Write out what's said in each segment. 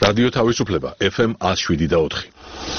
რადიო თავისუფლება FM 107.4.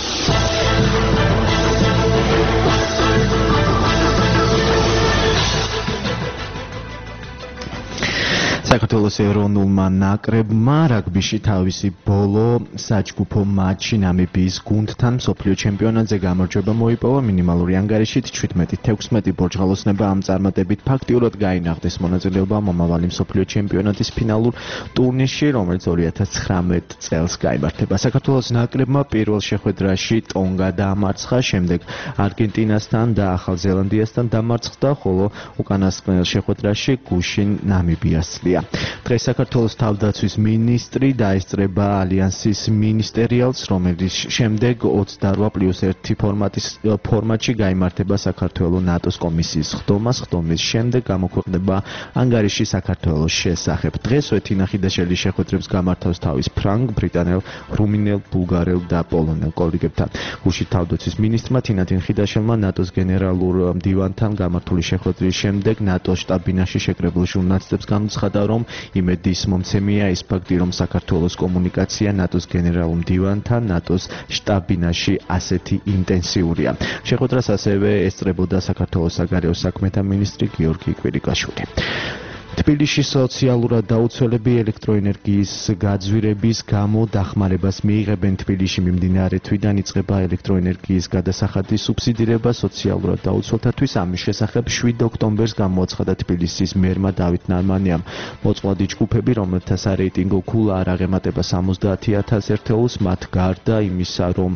საქართველოს ეროვნულმა ნაკრებმა რაგბიში თავისი ბოლო საჯგუფო მატჩი ნამიბიის გუნდთან მსოფლიო ჩემპიონატზე გამარჯვება მოიპოვა მინიმალური ანგარიშით 17-16 ბორჯღალოსნება ამ წარმატებით ფაქტიურად გაინაღდეს მონაწილეობა მომავალი მსოფლიო ჩემპიონატის ფინალურ ტურნირში, რომელიც 2019 წელს გაიმართება. საქართველოს ნაკრებმა პირველ შეხვედრაში ტონგა დაამარცხა, შემდეგ არგენტინასთან და ახალ ზელანდიასთან დამარცხდა, ხოლო უკანასკნელ შეხვედრაში გუშინ ნამიბიას ცლია. დღეს საქართველოს თავდაცვის მინისტრი დაესწრება ალიანსის მინისტერიალს, რომელიც შემდეგ 28+1 ფორმატში გაიმართება საქართველოს ნატოს კომისიის ხდომას. ხდომის შემდეგ გამოქვეყნდება ანგარიში საქართველოს შესახებ. დღეს ვეთინახიდაშელი შეხვედრებს გამართავს თავის ფრანგ, ბრიტანელ, რუმინელ, ბულგარელ და პოლონელ კოლეგებთან. გუშინ თავდაცვის მინისტრმა თინათინ ხიდაშელმა ნატოს გენერალურ მდივანთან გამართული შეხვედრის შემდეგ ნატოს შტაბ-ბინაში შეკრებულ ჟურნალისტებს განუცხადა, რომ იმედის მომცემია ის ფაქტი, რომ საქართველოს კომუნიკაცია ნატოს გენერალურ მდივანთან ნატოს შტაბ-ბინაში ასეთი ინტენსიურია. შეხვედრას ასევე ესწრებოდა საქართველოს საგარეო საქმეთა მინისტრი გიორგი კვირიკაშვილი. თბილისში სოციალურად დაუცველები ელექტროენერგიის გაძვირების გამო დახმარებას მიიღებენ. თბილისში მიმდინარე თვიდან იწყება ელექტროენერგიის გადასახადის სუბსიდირება სოციალურად დაუცველთათვის. ამის შესახებ 7 ოქტომბერს გამოაცხადა თბილისის მერმა დავით ნარმანიამ. მოწყვლადი ჯგუფები, რომელთა სარეიტინგო ქულა არ აღემატება 70,000 ერთეულს, მათ გარდა იმისა, რომ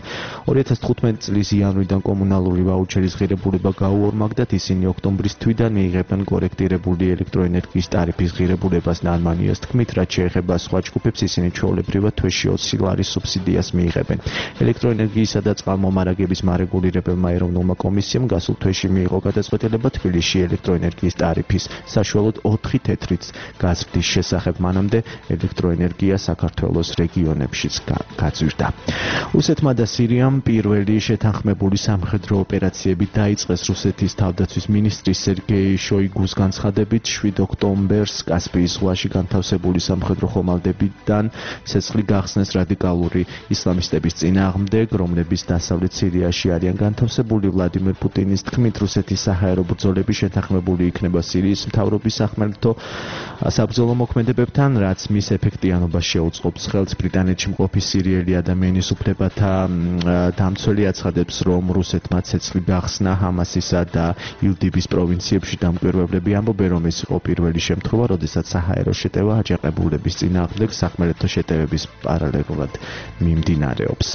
2015 წლის იანვრიდან კომუნალური ვაუჩერის ღირებულება გაუორმაგდათ, ისინი ოქტომბრის თვიდან მიიღებენ კორექტირებული ელექტროენერგიის ტარიფის ღირებულებას. ნარმანიას თქმით, რაც შეეხება სხვა ჯგუფებს, ისინი ჩვეულებრივად თვეში 20 ლარის სუბსიდიას მიიღებენ. ელექტროენერგიისა და წყალმომარაგების მარეგულირებელმა ეროვნულმა კომისიამ გასულ თვეში მიიღო გადაწყვეტილება თბილისში ელექტროენერგიის ტარიფის საშუალოდ 4 თეთრიც გაზრდის შესახებ. მანამდე ელექტროენერგია საქართველოს რეგიონებშიც გაძვირდა. რუსეთმა და სირიამ პირველი შეთანხმებული სამხედრო ოპერაციები დაიწყეს. რუსეთის თავდაცვის მინისტრის სერგეი შოიგუს განცხადებით 7 ოქტომბერს კასპიის ზღვაში განთავსებული სამხედრო ხომალდებიდან ცეცხლი გახსნეს რადიკალური ისლამისტების წინააღმდეგ, რომლებიც დასავლეთ სირიაში არიან განთავსებული. ვლადიმერ პუტინის თქმით, რუსეთის საჰაერო ბრძოლები შეთანხმებული იქნება სირიის მთავრობის სახმელეთო საბრძოლო მოქმედებებთან, რაც მის ეფექტიანობას შეუწყობს ხელს. ბრიტანეთში მყოფი სირიელი ადამიანის უფლებათა დამცველი აცხადებს, რომ რუსეთმა ცეცხლი გახსნა ჰამასისა და ილდიბის პროვინციებში. დამკვირვებლები ამბობენ, რომ ეს იყო პირველი შემთხვევა, როდესაც საჰაერო შეტევა აჯანყებულების წინააღმდეგ სახმელეთო შეტევების პარალელურად მიმდინარეობს.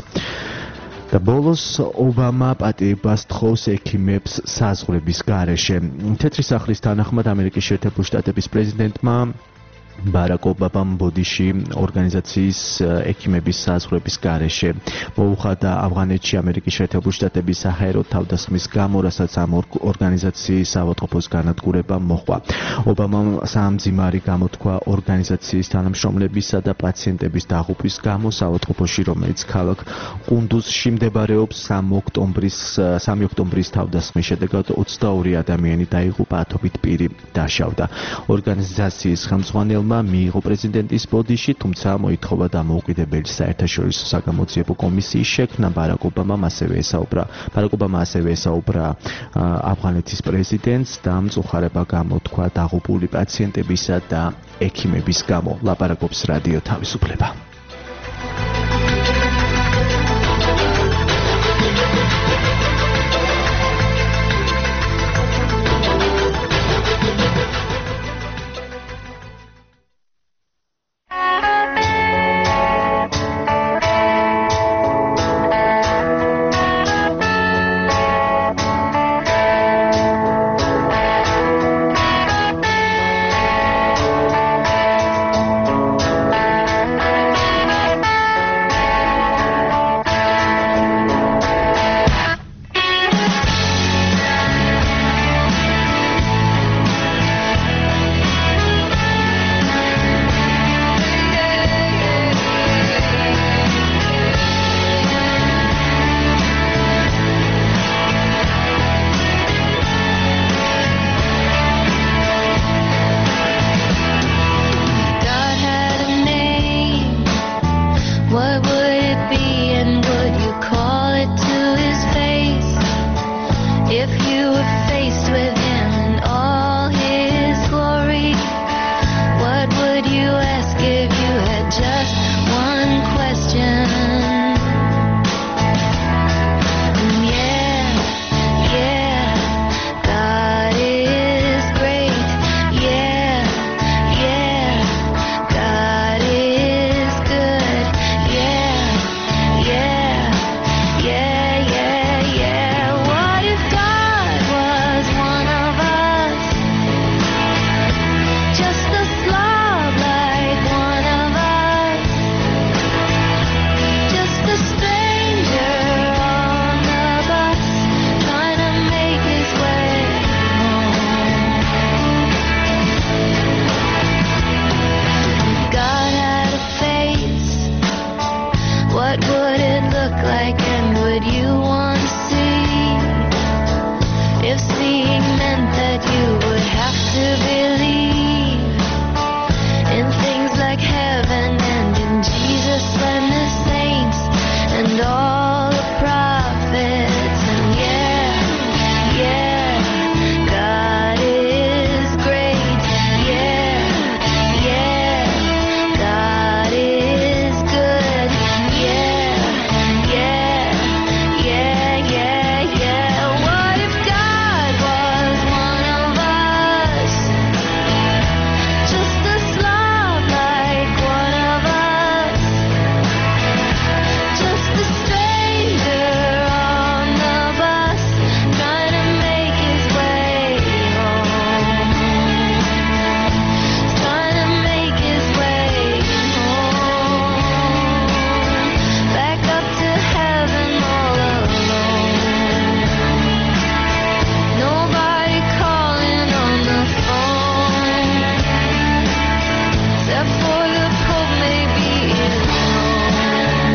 და ბოლოს ობამა პატიებას თხოვს ექიმებს საზღვრების გარეშე. თეთრი სახლის თანახმად ამერიკის შეერთებული შტატების პრეზიდენტმა ბარაკ ობამამ ბოდიში ორგანიზაციის ექიმების საზღვრების გარეშე მოუხადა ავღანეთში ამერიკის შეერთებული შტატების საჰაერო თავდასხმის გამო, რასაც ამ ორგანიზაციის ავადმყოფოს განადგურება მოჰყვა. ობამამ საამძიმარი გამოთქვა ორგანიზაციის თანამშრომლებისა და პაციენტების დაღუპვის გამო საავადმყოფოში, რომელიც ქალაქ ყუნდუზში მდებარეობს. 3 ოქტომბრის თავდასხმის შედეგად 22 ადამიანი დაიღუპა, 10 პირი დაშავდა. ორგანიზაციის ხელმძღვანელმა მიიღო პრეზიდენტის ბოდიში, თუმცა მოითხოვა დამოუკიდებელი საერთაშორისო საგამოძიებო კომისიის შექმნა. ბარაკ ობამა ასევე ესაუბრა ავღანეთის პრეზიდენტს და მწუხარება გამოთქვა დაღუპული პაციენტებისა და ექიმების გამო. ლაპარაკობს რადიო თავისუფლება. being meant that you would have to believe in things like heaven and in Jesus and the saints and all the prophets. And yeah, God is great. Yeah, God is good. Yeah. What if God was one of us? Just a slob like one of us. Just a stranger on the bus, trying to make his way home. Trying to make his way home. Back up to heaven all alone. Nobody calling on the phone, except for the Pope maybe in Rome.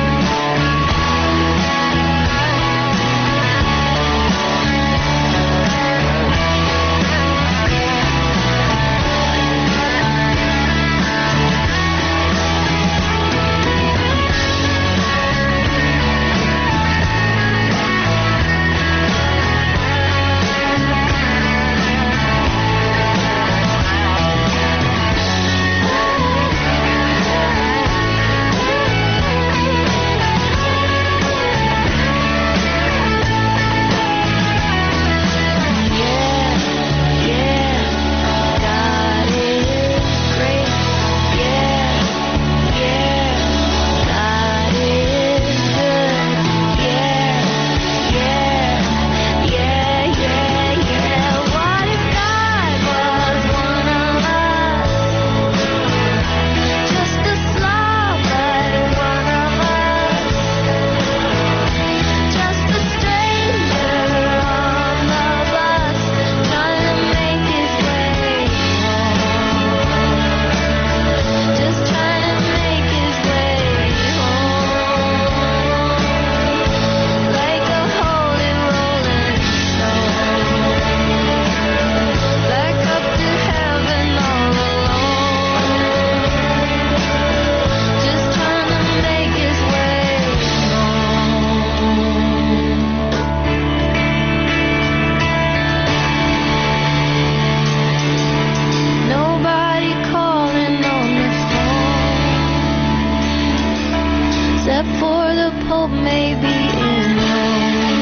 God is great. God is good. What if God was one of us? Just a slob like one of us. Just a stranger on the bus, trying to make his way home. Just trying to make his way home. Like a holy rolling stone. Back up to heaven all alone. Just trying to make his way home. Nobody calling on the phone, except for the Pope maybe in Rome.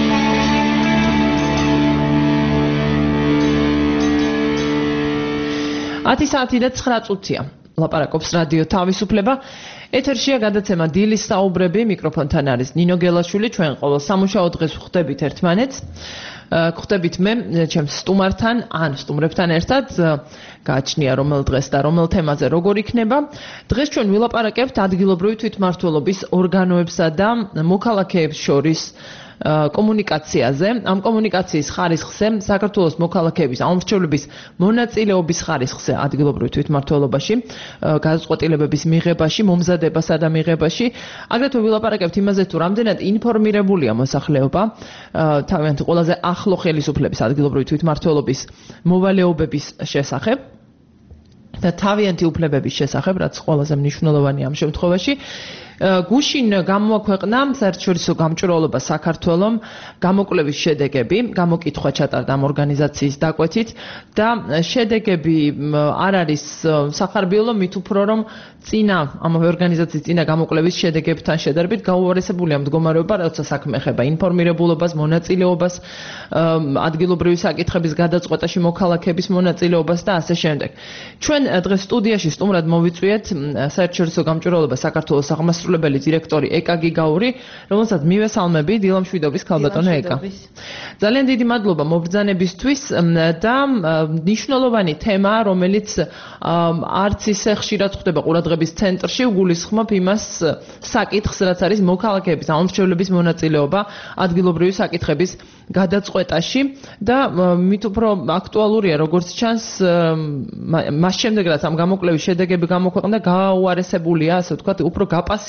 Ათი საათი და 9 წუთია. ლაპარაკობს რადიო თავისუფლება. ეთერშია გადაცემა დილის საუბრები, მიკროფონთან არის ნინო გელაშვილი. ჩვენ ყოველ სამუშაო დღეს ვხვდებით ერთმანეთს. გვხვდებით მე ჩემს სტუმართან, ან სტუმრებთან ერთად. გააჩნია რომელ დღეს და რომელ თემაზე როგორ იქნება. დღეს ჩვენ ვილაპარაკებთ ადგილობრივი თვითმმართველობის ორგანოებსა და მოქალაქეებს შორის კომუნიკაციაზე. ამ კომუნიკაციის ხარისხზე, საქართველოს მოქალაქეების ამორჩევლების მონაწილეობის ხარისხზე ადგილობრივ თვითმმართველობაში, გადაწყვეტილებების მიღებაში, მომზადებასა და მიღებაში. აგრეთვე ვილაპარაკებთ იმაზე, თუ რამდენად ინფორმირებულია მოსახლეობა თავიანთი ყველაზე ახლო ხელისუფლების ადგილობრივი თვითმმართველობის მოვალეობების შესახებ და თავიანთი უფლებების შესახებ, რაც ყველაზე მნიშვნელოვანია ამ შემთხვევაში. გუშინ გამოაქვეყნა საერთაშორისო გამჭვირვალობა საქართველომ გამოკვლევის შედეგები, გამოკითხვა ჩატარდა ამ ორგანიზაციის დაკვეთით და შედეგები არ არის სახარბიელო, მით უფრო რომ წინა ამავე ორგანიზაციის წინა გამოკვლევის შედეგებთან შედარებით გაუარესებულია მდგომარეობა, როცა საქმე ეხება ინფორმირებულობას, მონაწილეობას, ადგილობრივი საკითხების გადაწყვეტაში მოქალაქეების მონაწილეობას და ასე შემდეგ. ჩვენ დღეს სტუდიაში სტუმრად მოვიწვიეთ საერთაშორისო გამჭვირვალობა საქართველოს აღმასრულებელი დირექტორი ეკა გიგაური, რომელსაც მივესალმები, დილამშვიდობის ქალბატონო ეკა. ძალიან დიდი მადლობა მობრძანებისთვის და მნიშვნელოვანი თემა, რომელიც არც ისე ხშირად ხდება ყურადღების ცენტრში, უგულისხმობ იმას საკითხს, რაც არის მოქალაქეების ამორჩევლების მონაწილეობა ადგილობრივი საკითხების გადაწყვეტაში და მით უფრო აქტუალურია, როგორც ჩანს, მას შემდეგ რაც ამ გამოკვლევის შედეგები გამოქვეყნდა, გაუარესებულია, ასე ვთქვათ, უფრო გაპასიო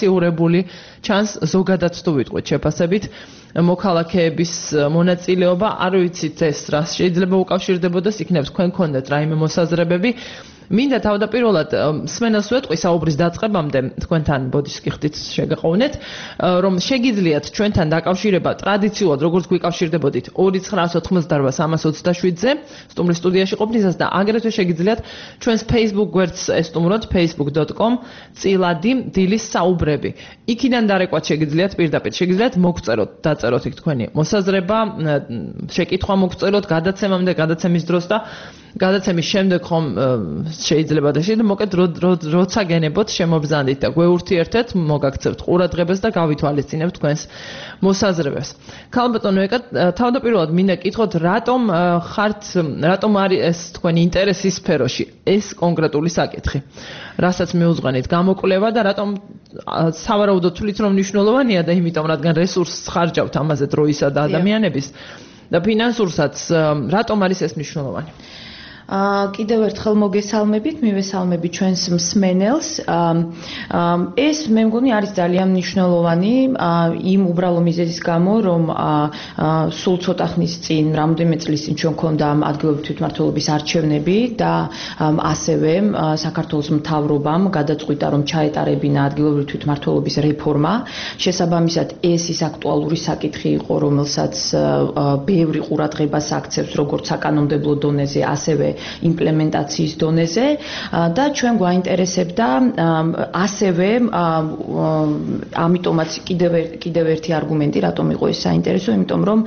პასიურებული ჩანს ზოგადად თუ ვიტყვით შეფასებით მოქალაქეების მონაწილეობა არ ვიცით ეს რა შეიძლება უკავშირდებოდეს იქნებ თქვენ გქონდათ რაიმე მოსაზრებები მინდა თავდაპირველად სმენელს ვეტყვი საუბრის დაწყებამდე თქვენთან ბოდიშს გიხდით შეგაყოვნეთ რომ შეგიძლიათ ჩვენთან დაკავშირება ტრადიციულად როგორც გვიკავშირდებოდით 2988327-ზე სტუმრის სტუდიაში ყოფნისას და აგრეთვე შეგიძლიათ ჩვენს Facebook გვერდს ესტუმროთ facebook.com/დილის საუბრები იქიდან დარეკვათ შეგიძლიათ პირდაპირ შეგიძლიათ მოგწეროთ დაწეროთ იქ თქვენი მოსაზრება შეკითხვა მოგწეროთ გადაცემამდე გადაცემის დროს და გადაცემის შემდეგ ხომ შეიძლება და შეიძლება მოკეთ როცა გენებოთ შემობრძანდით და გვეურთიერთეთ მოგაქცევთ ყურადღებას და გავითვალისწინებთ თქვენს მოსაზრებებს. ქალბატონო ეკა თავდაპირველად მინდა კითხოთ რატომ არის ეს თქვენი ინტერესის სფეროში ეს კონკრეტული საკითხი რასაც მიუძღვენით გამოკვლევა და რატომ სავარაუდოდ თვლით რომ მნიშვნელოვანია და იმიტომ რადგან რესურსს ხარჯავთ ამაზე დროისა და ადამიანების და ფინანსურსაც რატომ არის ეს მნიშვნელოვანი კიდევ ერთხელ მოგესალმებით, მივესალმებით ჩვენს მსმენელს. ეს მე მგონი არის ძალიან მნიშვნელოვანი იმ უბრალო მიზეზის გამო, რომ სულ ცოტა ხნის წინ, რამდენიმე წლის წინ ჩვენ გქონდა ადგილობრივი თვითმმართველობის არჩევნები და ასევე საქართველოს მთავრობამ გადაწყვიტა, რომ ჩაეტარებინა ადგილობრივი თვითმმართველობის რეფორმა. შესაბამისად, ეს ის აქტუალური საკითხი იყო, რომელსაც ბევრი ყურადღებას აქცევს როგორც საკანონმდებლო დონეზე, ასევე იმპლემენტაციის დონეზე და ჩვენ გვაინტერესებდა ასევე ამიტომაც კიდევ ერთი არგუმენტი რატომ იყო ეს საინტერესო იმიტომ რომ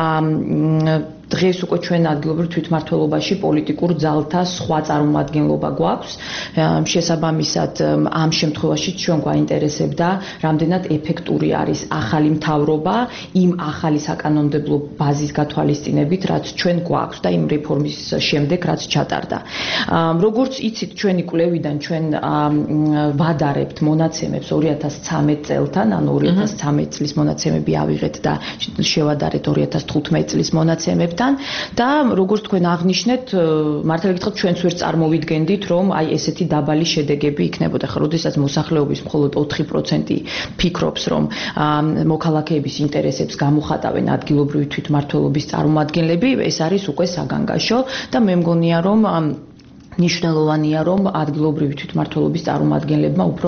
დღეს უკვე ჩვენ ადგილობრივ თვითმმართველობაში პოლიტიკურ ძალთა სხვა წარმომადგენლობა გვაქვს. შესაბამისად, ამ შემთხვევაში ჩვენ გვაინტერესებდა, რამდენად ეფექტური არის ახალი მთავრობა იმ ახალი საკანონმდებლო ბაზის გათვალისწინებით, რაც ჩვენ გვაქვს და იმ რეფორმის შემდეგ, რაც ჩატარდა. როგორც იცით, ჩვენი კვლევიდან ჩვენ ვადარებთ მონაცემებს 2013 წელთან, ანუ 2013 წლის მონაცემები ავიღეთ და შევადარეთ 2015 წლის მონაცემებთან. და როგორც თქვენ აღნიშნეთ, მართლა გითხრათ, ჩვენც ვერ წარმოვიდგენდით, რომ აი ესეთი დაბალი შედეგები იქნებოდა. ხა, როდესაც მოსახლეობის მხოლოდ 4% ფიქრობს, რომ მოქალაქეების ინტერესებს გამოხატავენ ადგილობრივი თვითმმართველობის წარმომადგენლები, ეს არის უკვე საგანგაშო და მე მგონია, რომ ნიშნულოვანია რომ ადგილობრივი თვითმმართველობის წარმომადგენლებმა უფრო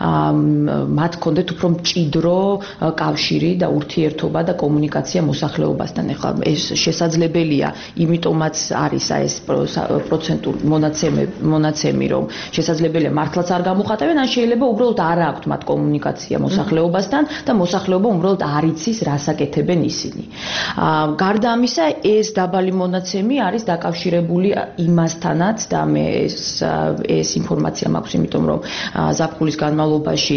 მათ ჰქონდეთ უფრო მჭიდრო კავშირი და ურთიერთობა და კომუნიკაცია მოსახლეობასთან. ეხლა ეს შესაძლებელია, იმიტომაც არის ეს პროცენტული მონაცემი, რომ შესაძლებელია მართლაც არ გამოხატავენ, ან შეიძლება უბრალოდ არ აქვთ მათ კომუნიკაცია მოსახლეობასთან და მოსახლეობა უბრალოდ არ იცის, რას აკეთებენ ისინი. გარდა ამისა, ეს დაბალი მონაცემი არის დაკავშირებული იმასთანაც და მე ეს ინფორმაცია მაქვს, იმიტომ რომ ზაფხულის განმავლობაში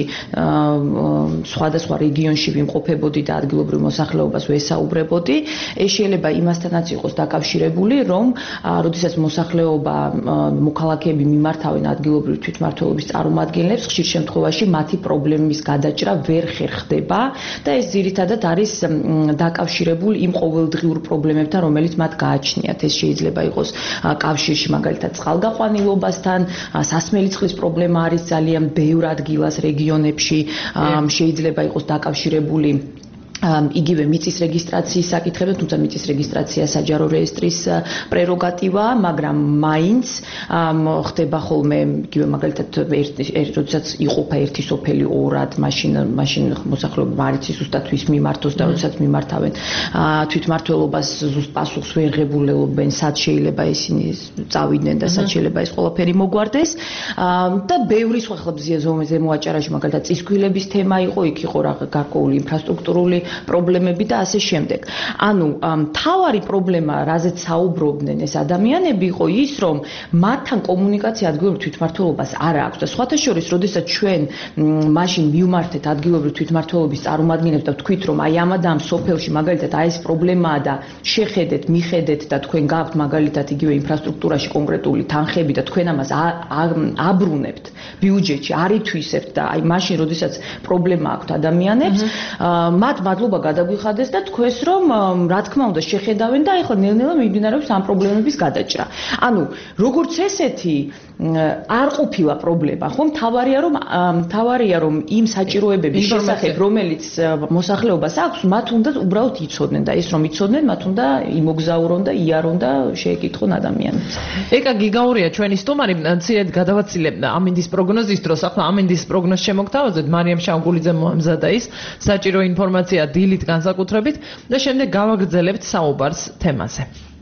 სხვადასხვა რეგიონში ვიმყოფებოდი და ადგილობრივ მოსახლეობას ვესაუბრებოდი. ეს შეიძლება იმასთანაც იყოს დაკავშირებული, რომ როდესაც მოსახლეობა მოქალაქეები მიმართავენ ადგილობრივ თვითმმართველობის წარმომადგენლებს, ხშირ შემთხვევაში მათი პრობლემის გადაჭრა ვერ ხერხდება და ეს ძირითადად არის დაკავშირებული იმ ყოველდღიურ პრობლემებთან, რომელიც მათ გააჩნიათ. ეს შეიძლება იყოს კავშირში მაგალითად წყალგაყვანილობასთან, სასმელი წყლის პრობლემა არის ძალიან ბევრ ადგილას, რეგიონებში, შეიძლება იყოს დაკავშირებული იგივე მიწის რეგისტრაციის საკითხებთან, თუმცა მიწის რეგისტრაცია საჯარო რეესტრის პრეროგატივაა, მაგრამ მაინც ხდება ხოლმე იგივე მაგალითად როდესაც იყოფა ერთი სოფელი ორად, მაშინ მოსახლეობა არ იცის ზუსტად ვის მიმართოს და როდესაც მიმართავენ თვითმმართველობას ზუსტ პასუხს ვერ ღებულობენ, სად შეიძლება ისინი წავიდნენ და სად შეიძლება ეს ყველაფერი მოგვარდეს და ბევრი სხვა ხლა ზემო აჭარაში მაგალითად წისქვილების თემა იყო, იქ იყო გარკვეული ინფრასტრუქტურული პრობლემები და ასე შემდეგ. ანუ მთავარი პრობლემა, რაზეც საუბრობდნენ ეს ადამიანები, იყო ის, რომ მათთან კომუნიკაცია ადგილობრივ თვითმმართველობას არ აქვს და სხვათა შორის, როდესაც ჩვენ მაშინ მივმართეთ ადგილობრივ თვითმმართველობის წარმომადგენლებს და ვთქვით, რომ აი ამ და ამ სოფელში მაგალითად აი ეს პრობლემაა და შეხედეთ, მიხედეთ და თქვენ გაქვთ მაგალითად იგივე ინფრასტრუქტურაში კონკრეტული თანხები და თქვენ ამას აბრუნებთ ბიუჯეტში, არ ითვისებთ და აი მაშინ, როდესაც პრობლემა აქვთ ადამიანებს, მათ მადლობა გადაგვიხადეს და თქვეს რომ რა თქმა უნდა შეხედავენ და ეხლა ნელ-ნელა მიმდინარეობს ამ პრობლემების გადაჭრა. ანუ როგორც ესეთი არ ყოფილა პრობლემა, ხო? თავარია რომ იმ საჭიროებების შესახებ, რომელიც მოსახლეობას აქვს, მათ უნდა უბრალოდ იცოდნენ და ეს რომ იცოდნენ, მათ უნდა იმოგზაურონ და იარონ და შეეკითხონ ადამიანებს. ეკა გიგაურია ჩვენი სტუმარი, მცირედ გადავაცილებ ამინდის პროგნოზის დროს, ახლა ამინდის პროგნოზს შემოგთავაზეთ, მარიამ შავგულიძე მოამზადა ის საჭირო ინფორმაცია დილით განსაკუთრებით და შემდეგ გავაგრძელებთ საუბარს თემაზე.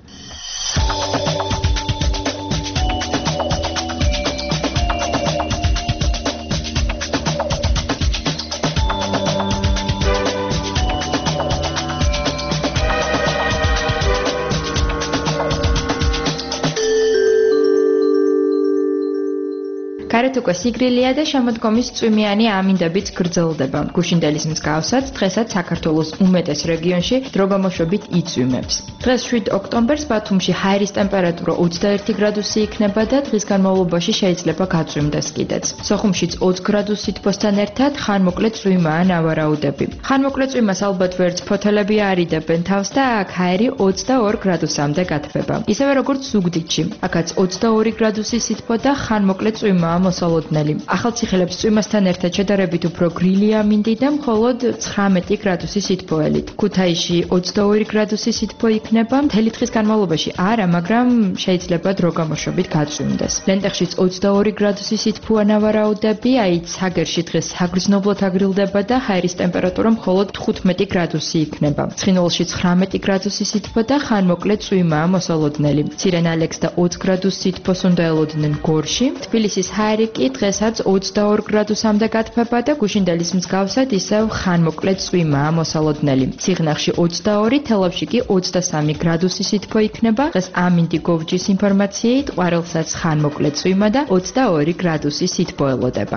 გარეთ უკვე სიგრილია და შემოდგომის წვიმიანი ამინდებით გრძელდება. გუშინდელის მსგავსად, დღესაც საქართველოს უმეტეს რეგიონში დროგამოშვებით იწვიმებს. დღეს 7 ოქტომბერს ბათუმში ჰაერის ტემპერატურა 21 გრადუსი იქნება და დღის განმავლობაში შეიძლება გაწვიმდეს კიდეც. სოხუმშიც 20 გრადუსი თბოსთან ერთად ხანმოკლე წვიმაა ნავარაუდები. ხანმოკლე წვიმას ალბათ ვერც ფოთოლები არიდებენ თავს და აქ ჰაერი 22 გრადუსამდე გათბება. ისევე როგორც ზუგდიდში, აქაც 22 გრადუსი სითბო და ხანმოკლე წვიმაა მოსალოდნელი. ახალციხელებს წვიმასთან ერთად შედარებით უფრო გრილი ამინდი და მხოლოდ 19 გრადუსი სითბოელით. ქუთაისში 22 გრადუსი სითბო იქნება, მთელი დღის განმავლობაში არა, მაგრამ შეიძლება დროგამოშვებით გაწვიმდეს. ლენტეხშიც 22 გრადუსი სითბოა ნავარაუდები, აი ცაგერში დღეს საგრძნობლად აგრილდება და ჰაერის ტემპერატურა მხოლოდ 15 გრადუსი იქნება. ცხინვალში 19 გრადუსი სითბო და ხანმოკლე წვიმაა მოსალოდნელი. ცირენალექს და 20 გრადუსი სითბოს უნდა ელოდნენ გორში. თბილისის ჰაერი კი დღესაც 22 გრადუსამდე გათბება და გუშინდელის მსგავსად ისევ ხანმოკლე წვიმაა მოსალოდნელი. ციხნახში 22, თელავში კი 23 გრადუსი სითბო იქნება. დღეს ამინდი გოვჯის ინფორმაციით, ყვარელსაც ხანმოკლე წვიმა და 22 გრადუსი სითბო ელოდება.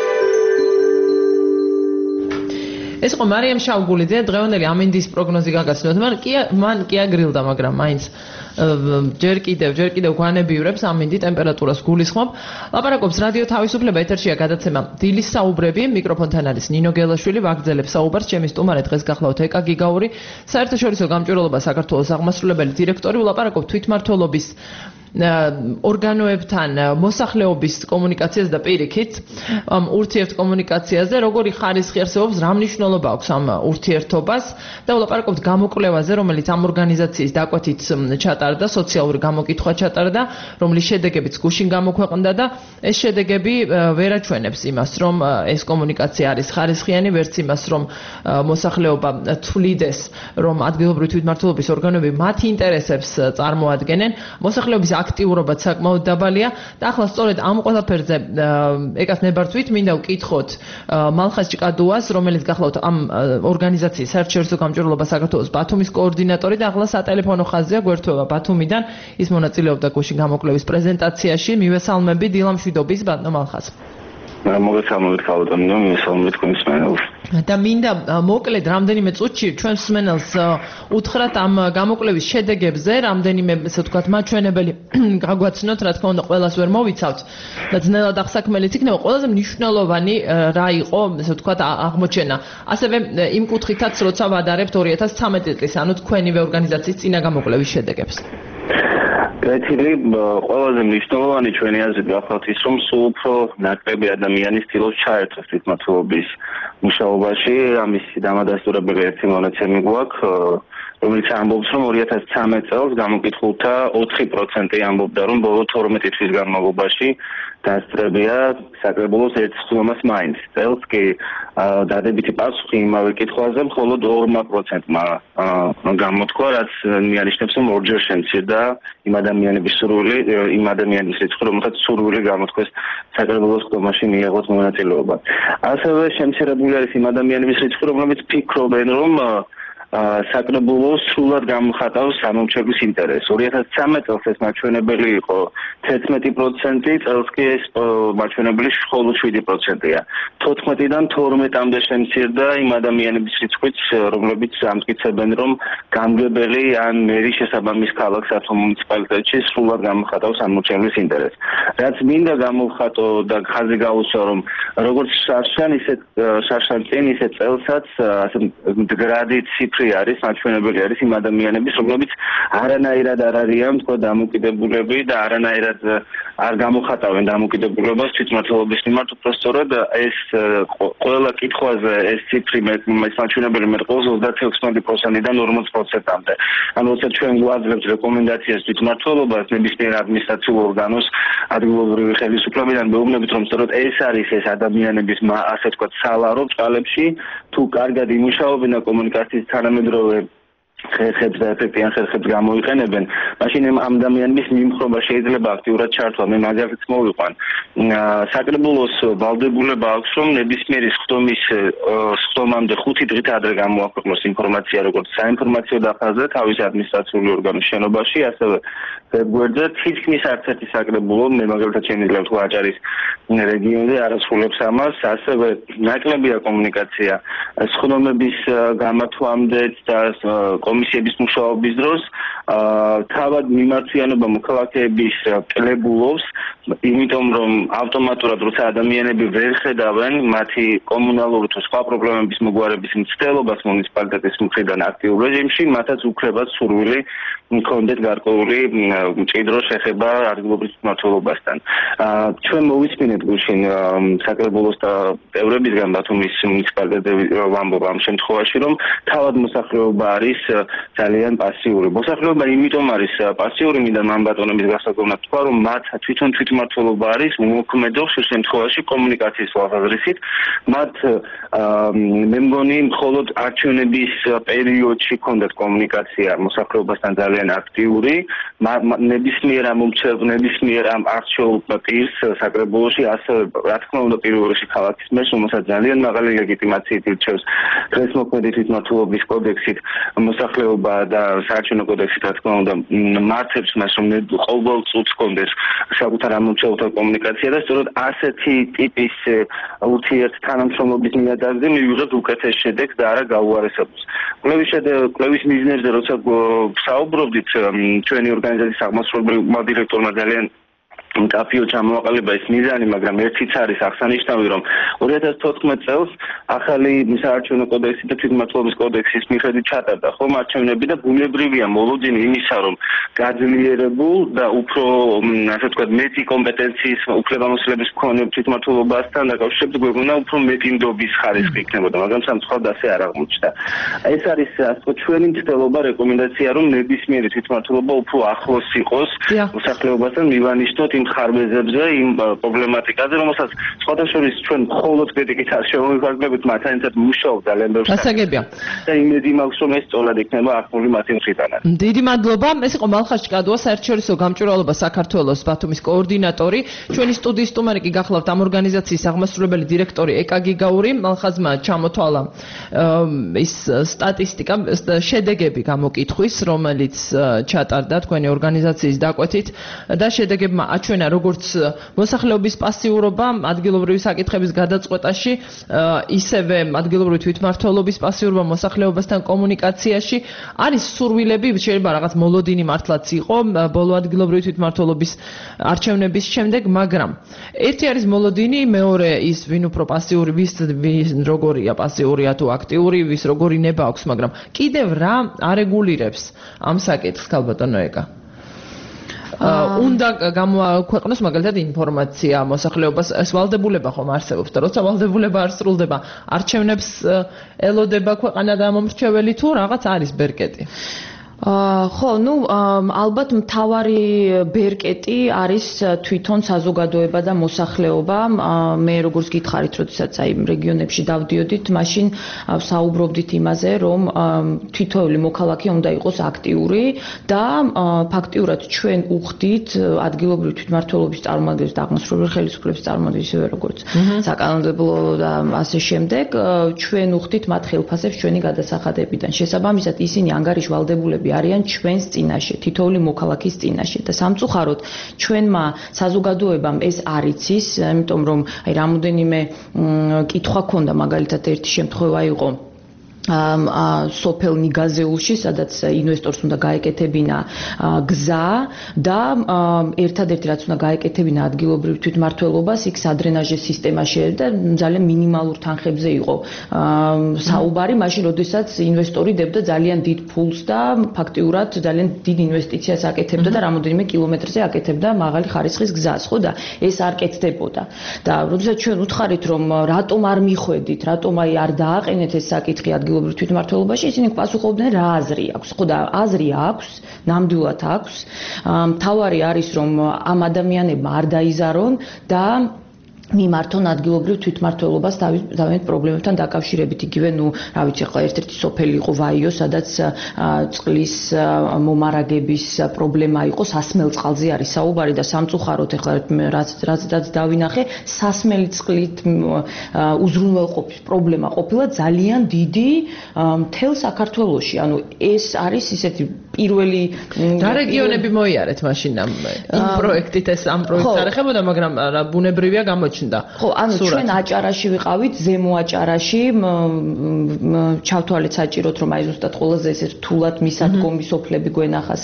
ეს იყო მარიამ შავგულიძე, დღევანდელი ამინდის პროგნოზი გაგაცნოთ. მან კი აგრილდა, მაგრამ მაინც ჯერ კიდევ გვანებიურებს ამინდი ტემპერატურას გულისხმობ. ლაპარაკობს რადიო თავისუფლება, ეთერშია გადაცემა დილის საუბრები, მიკროფონთან არის ნინო გელაშვილი, ვაგრძელებ საუბარს. ჩემი სტუმარი დღეს გახლავთ ეკა გიგაური, საერთაშორისო გამჭვირვალობა საქართველოს აღმასრულებელი დირექტორი. ვლაპარაკობ თვითმმართველობის ორგანოებთან მოსახლეობის კომუნიკაციას და პირიქით ურთიერთკომუნიკაციაზე, როგორი ხარისხი არსებობს, რა მნიშვნელობა აქვს ამ ურთიერთობას და ვლაპარაკობთ გამოკვლევაზე, რომელიც ამ ორგანიზაციის დაკვეთით ჩატარდა, სოციალური გამოკითხვა ჩატარდა, რომლის შედეგებიც გუშინ გამოქვეყნდა და ეს შედეგები ვერ აჩვენებს იმას, რომ ეს კომუნიკაცია არის ხარისხიანი, ვერც იმას, რომ მოსახლეობა თვლიდეს, რომ ადგილობრივი თვითმმართველობის ორგანოები მათ ინტერესებს წარმოადგენენ. მოსახლეობის აქტიურობაც საკმაოდ დაბალია და ახლა სწორედ ამ ყველაფერზე ეკას ნებართვით მინდა ვკითხოთ მალხაზ ჭკადუას, რომელიც გახლავთ ამ ორგანიზაციის საერთაშორისო გამჭვირვალობა საქართველოს ბათუმის კოორდინატორი და ახლა სატელეფონო ხაზია გვერდება ბათუმიდან. ის მონაწილეობდა გუშინ გამოკვლევის პრეზენტაციაში. მივესალმები დილამშვიდობის ბატონო მალხაზ. მოგესალმებით ქალბატონო, მივესალმებით თქვენს მსმენელს. და მინდა მოკლედ რამდენიმე წუთში ჩვენს მსმენელს უთხრათ ამ გამოკვლევის შედეგებზე, რამდენიმე ესე ვთქვათ მაჩვენებელი გაგვაცნოთ, რა თქმა უნდა ყველას ვერ მოვიცავთ და ძნელად აღსაქმელიც იქნება. ყველაზე მნიშვნელოვანი რა იყო, ესე ვთქვათ აღმოჩენა. ასევე იმ კუთხითაც როცა ვადარებთ 2013 წლის, ანუ თქვენივე ორგანიზაციის წინა გამოკვლევის შედეგებს. კეთილი, ყველაზე მნიშვნელოვანი ჩვენი აზრით გახლავთ ის, რომ სულ უფრო ნაკლები ადამიანი ცდილობს ჩაერთოს თვითმმართველობის მუშაობაში. ამის დამადასტურებელი ერთი მონაცემი გვაქვს, რომელიც ამბობს, რომ 2013 წელს გამოკითხულთა 4% ამბობდა, რომ ბოლო 12 თვის განმავლობაში დასწრებია საკრებულოს 1.5 მაინც. წელს კი დადებითი პასუხი იმავე კითხვაზე მხოლოდ 2%-მა გამოთქვა, რაც მიანიშნებს, რომ ორჯერ შემცირდა იმ ადამიანების რიცხვი, რომელთაც სურვილი გამოთქვეს საკრებულოს ხდომაში მიიღოს მონაწილეობა. ასევე შემცირებული არის იმ ადამიანების რიცხვი, რომლებიც ფიქრობენ, რომ საკრებულოს სრულად გამოხატავს სამომრჩევლის ინტერესს. 2013 წელს ეს მაჩვენებელი იყო 11%, წელს კი ეს მაჩვენებელი მხოლოდ 7%-ია. 14-დან 12-მდე შემცირდა იმ ადამიანების რიცხვიც, რომლებიც ამტკიცებენ, რომ გამგებელი ან მერი შესაბამის ქალაქს თუ მუნიციპალიტეტში სრულად გამოხატავს სამომრჩევლის ინტერესს. რაც მინდა გამოვხატო და ხაზი გაუსვა, რომ როგორც შარშან წინ ისე წელსაც ასე გრადი ციფრი არის, მაჩვენებელი არის იმ ადამიანების, რომლებიც არანაირად არ არიან თქო დამოკიდებულები და არანაირად არ გამოხატავენ დამოკიდებულებას თვითმმართველობის მიმართ, უბრალოდ ეს ყველა კითხვაზე ეს ციფრი მაჩვენებელი მეტყველს 36%-დან 40%-მდე. ანუ როცა ჩვენ გვაძლევთ რეკომენდაციას თვითმმართველობას ნებისმიერ ადმინისტრაციულ ორგანოს ადგილობრივი ხელისუფლებიდან, მეუბნებით, რომ სწორედ ეს არის ეს ადამიანების ასე ვთქვათ სალარო წყალებში, თუ კარგად იმუშაობენ და კომუნიკაციის თანამედროვე ხერხებს და ეფექტიან ხერხებს გამოიყენებენ, მაშინ ამ ადამიანების მიმხრობა შეიძლება აქტიურად ჩართვა. მე მაგალითად მოვიყვან. საკრებულოს ვალდებულება აქვს, რომ ნებისმიერი სხდომამდე 5 დღით ადრე გამოაქვეყნოს ინფორმაცია, როგორც საინფორმაციო დაფაზე თავის ადმინისტრაციული ორგანოს შენობაში, ასევე ვებგვერდზე. თითქმის არც ერთი საკრებულო, მე მაგალითად შემიძლია ვთქვა აჭარის რეგიონზე არ ასრულებს ამას, ასევე ნაკლებია კომუნიკაცია სხდომების გამართვამდეც და კომისიების მუშაობის დროს თავად მიმართვიანობა მოქალაქეების კლებულობს, იმიტომ რომ ავტომატურად როცა ადამიანები ვერ ხედავენ მათი კომუნალური თუ სხვა პრობლემების მოგვარების მცდელობას მუნიციპალიტეტის მხრიდან აქტიურ რეჟიმში, მათაც უქრებათ სურვილი მქონდეთ გარკვეული მჭიდრო შეხება ადგილობრივ მმართველობასთან. ჩვენ მოვისმინეთ გუშინ საკრებულოს წევრებისგან ბათუმის მუნიციპალიტეტები ვამბობ ამ შემთხვევაში, რომ თავად მოსახლეობა არის ძალიან პასიური. მოსახლეობა იმიტომ არის პასიური, მინდა მან ბატონების გასაგონად თქვა, რომ მათ თვითონ თვითმმართველობა არის მოქმედო ხშირ შემთხვევაში კომუნიკაციის თვალსაზრისით. მათ მე მგონი მხოლოდ არჩევნების პერიოდში ჰქონდათ კომუნიკაცია მოსახლეობასთან ძალიან აქტიური. ნებისმიერ ამ არჩეულ პირს საკრებულოში ასევე რა თქმა უნდა პირველ რიგში ქალაქის მერს, რომელსაც ძალიან მაღალი ლეგიტიმაციით ირჩევს დღეს მოქმედი თვითმმართველობის კოდექსით მოსახლეობა და საარჩევნო კოდექსით, რა თქმა უნდა, მართებს მას, რომ ყოველ წუთს ჰქონდეს საკუთარ ამომრჩეველთან კომუნიკაცია და სწორედ ასეთი ტიპის ურთიერთთანამშრომლობის ნიადაგზე მივიღებთ უკეთეს შედეგს და არა გაუარესებულს. კვლევის მიზნებზე როცა საუბრობდით, ჩვენი ორგანიზაციის აღმასრულებელმა დირექტორმა ძალიან მკაფიო ჩამოაყალიბა ეს მიზანი, მაგრამ ერთიც არის აღსანიშნავი, რომ 2014 წელს ახალი საარჩევნო კოდექსი და თვითმმართველობის კოდექსის მიხედვით ჩატარდა ხომ არჩევნები და ბუნებრივია მოლოდინი იმისა, რომ გაძლიერებულ და უფრო ასე ვთქვათ მეტი კომპეტენციის უფლებამოსილების მქონე თვითმმართველობასთან დაკავშირებით გვეუბნა უფრო მეტი ნდობის ხარისხი იქნებოდა, მაგრამ სამწუხაროდ ასე არ აღმოჩნდა. ეს არის ასე ვთქვათ ჩვენი მცდელობა, რეკომენდაცია, რომ ნებისმიერი თვითმმართველობა უფრო ახლოს იყოს მოსახლეობასთან, მივანიშნოთ იმ ხარბეზებზე, იმ პრობლემატიკაზე, რომელსაც სხვათა შორის ჩვენ მხოლოდ კრიტიკით არ შევმოვიფარგლებით, მათთან ერთად მუშაობ ძალიან ბევრ გასაგებია. და იმედი მაქვს, რომ ეს სწორად იქნება აღქმული მათი მხრიდან. დიდი მადლობა. ეს იყო მალხაზ ჭკადოა, საერთაშორისო გამჭვირვალობა საქართველოს ბათუმის კოორდინატორი. ჩვენი სტუდიის სტუმარი კი გახლავთ ამ ორგანიზაციის აღმასრულებელი დირექტორი ეკა გიგაური. მალხაზმა ჩამოთვალა ის სტატისტიკა, შედეგები გამოკითხვის, რომელიც ჩატარდა თქვენი ორგანიზაციის დაკვეთით და შედეგებმა აჩვენა როგორც მოსახლეობის პასიურობა ადგილობრივი საკითხების გადაწყვეტაში, ისევე ადგილობრივი თვითმმართველობის პასიურობა მოსახლეობასთან კომუნიკაციაში. არის სურვილები, შეიძლება რაღაც მოლოდინი მართლაც იყო ბოლო ადგილობრივი თვითმმართველობის არჩევნების შემდეგ, მაგრამ ერთი არის მოლოდინი, მეორე ის ვინ უფრო პასიური, ვის როგორია პასიურია თუ აქტიური, ვის როგორი ნება აქვს, მაგრამ კიდევ რა არეგულირებს ამ საკითხს, ქალბატონო ეკა? უნდა გამოაქვეყნოს მაგალითად ინფორმაცია მოსახლეობას, ეს ვალდებულება ხომ არსებობს და როცა ვალდებულება არ სრულდება, არჩევნებს ელოდება ქვეყანა და მომრჩეველი თუ რაღაც არის ბერკეტი? ხო, ну, ალბათ მთავარი ბერკეტი არის თვითონ საზოგადოება და მოსახლეობა. მე როგორც გითხარით, როდესაც აი რეგიონებში დავდიოდით, მაშინ საუბრობდით იმაზე, რომ თითოეული მოქალაქე უნდა იყოს აქტიური და ფაქტიურად ჩვენ უხდით ადგილობრივი თვითმმართველობის წარმომადგენლებს და აღმასრულებელი ხელისუფლების წარმომადგენლებს, ისევე როგორც საკანონმდებლო და ასე შემდეგ, ჩვენ უხდით მათ ხელფასებს ჩვენი გადასახადებიდან. შესაბამისად, ისინი ანგარიშვალდებულები არიან ჩვენს წინაშე, თითოეული მოქალაქის წინაშე და სამწუხაროდ ჩვენმა საზოგადოებამ ეს არ იცის, იმიტომ რომ აი რამოდენიმე კითხვა ქონდა, მაგალითად ერთი შემთხვევა იყო სოფელ ნიგაზეულში, სადაც ინვესტორს უნდა გაეკეთებინა გზა და ერთადერთი რაც უნდა გაეკეთებინა ადგილობრივ თვითმმართველობას, იქ სადრენაჟე სისტემა შეერდა და ძალიან მინიმალურ თანხებზე იყო საუბარი, მაშინ როდესაც ინვესტორი დებდა ძალიან დიდ ფულს და ფაქტიურად ძალიან დიდ ინვესტიციას აკეთებდა და რამოდენიმე კილომეტრზე აკეთებდა მაღალი ხარისხის გზას, ხო და ეს არ კეთდებოდა. და როდესაც ჩვენ უთხარით, რომ რატომ არ მიხვედით, რატომ აი არ დააყენეთ ეს საკითხი ადგილობრივ თვითმმართველობაში, ისინი პასუხობდნენ რა აზრი აქვს. ხო და აზრი აქვს, ნამდვილად აქვს. მთავარი არის რომ ამ ადამიანებმა არ დაიზარონ და მიმართონ ადგილობრივ თვითმმართველობას თავის პრობლემებთან დაკავშირებით. იგივე, ну, რა ვიცი, ახლა ერთ-ერთი სოფელი იყო ვაიო, სადაც წყლის მომარაგების პრობლემა იყო, სასმელ წყალზე არის საუბარი და სამწუხაროდ ახლა რაც დავინახე, სასმელი წყლით უზრუნველყოფის პრობლემა ყოფილა ძალიან დიდი მთელ საქართველოში. ანუ ეს არის ისეთი პირველი რა რეგიონები მოიარეთ მაშინ ამ პროექტით, ეს ამ პროექტს არ ეხებოდა, მაგრამ ბუნებრივია გამოჩნდა. ხო, ანუ ჩვენ აჭარაში ვიყავით, ზემო აჭარაში, ჩავთვალეთ საჭიროთ, რომ აი ზუსტად ყველაზე ეს რთულად მისადგომი სოფლები გვენახა,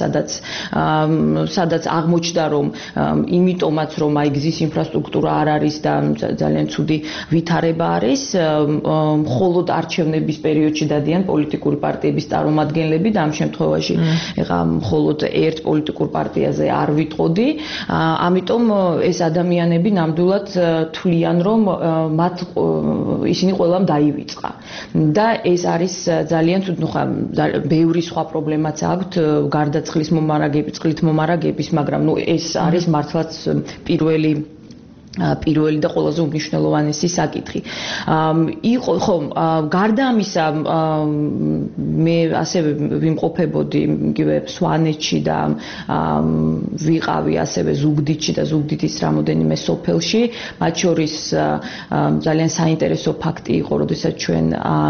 სადაც აღმოჩნდა, რომ იმიტომაც რომ აი გზის ინფრასტრუქტურა არ არის და ძალიან ცუდი ვითარება არის, მხოლოდ არჩევნების პერიოდში დადიან პოლიტიკური პარტიების წარმომადგენლები და ამ შემთხვევაში ეხა მხოლოდ ერთ პოლიტიკურ პარტიაზე არ ვიტყოდი, ამიტომ ეს ადამიანები ნამდვილად თვლიან, რომ მათ ისინი ყველამ დაივიწყა. და ეს არის ძალიან ცუდ, ნუ ხა ბევრი სხვა პრობლემაც აქვთ, გარდა წყლის მომარაგების, წყლით მომარაგების, მაგრამ ნუ ეს არის მართლაც პირველი და ყველაზე უმნიშვნელოვანესი საკითხი. იყო ხო, გარდა ამისა, მე ასევე ვიმყოფებოდი იგივე სვანეთში და ვიყავი ასევე ზუგდიდში და ზუგდიდის რამოდენიმე სოფელში, მათ შორის ძალიან საინტერესო ფაქტი იყო, როდესაც ჩვენ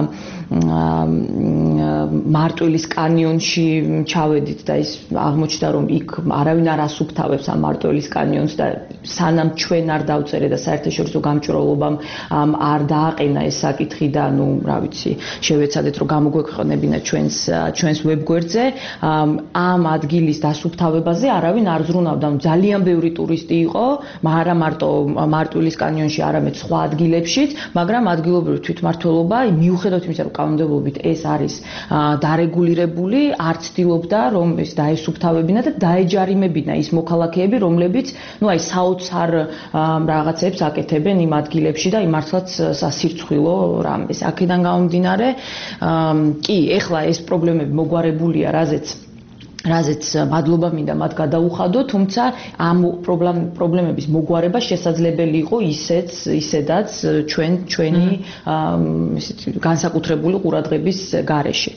მარტვილის კანიონში ჩავედით და ის აღმოჩნდა, რომ იქ არავინ არ ასუფთავებს ამ მარტვილის კანიონს და სანამ ჩვენ არ დავწერე და საერთაშორისო გამჭვირვალობამ არ დააყენა ეს საკითხი და ნუ რა ვიცი შევეცადეთ რომ გამოგვექვეყნებინა ჩვენს ვებგვერდზე ამ ადგილის დასუფთავებაზე არავინ არ ზრუნავდა. ძალიან ბევრი ტურისტი იყო, არა მარტო მარტვილის კანიონში, არამედ სხვა ადგილებშიც, მაგრამ ადგილობრივი თვითმმართველობა მიუხედავად იმისა, რომ კანონმდებლობით ეს არის დარეგულირებული, არ ცდილობდა რომ ეს დაესუფთავებინა და დაეჯარიმებინა ის მოქალაქეები, რომლებიც ნუ აი საოცარ რაღაცებს აკეთებენ იმ ადგილებში და იმართლაც სასირცხვილო რამეს. აქედან გამომდინარე, კი, ეხლა ეს პრობლემები მოგვარებულია, რაზეც მადლობა მინდა მათ გადაუხადო, თუმცა ამ პრობლემების მოგვარება შესაძლებელი იყო ისედაც ჩვენი ისეთი განსაკუთრებული ყურადღების გარეშე.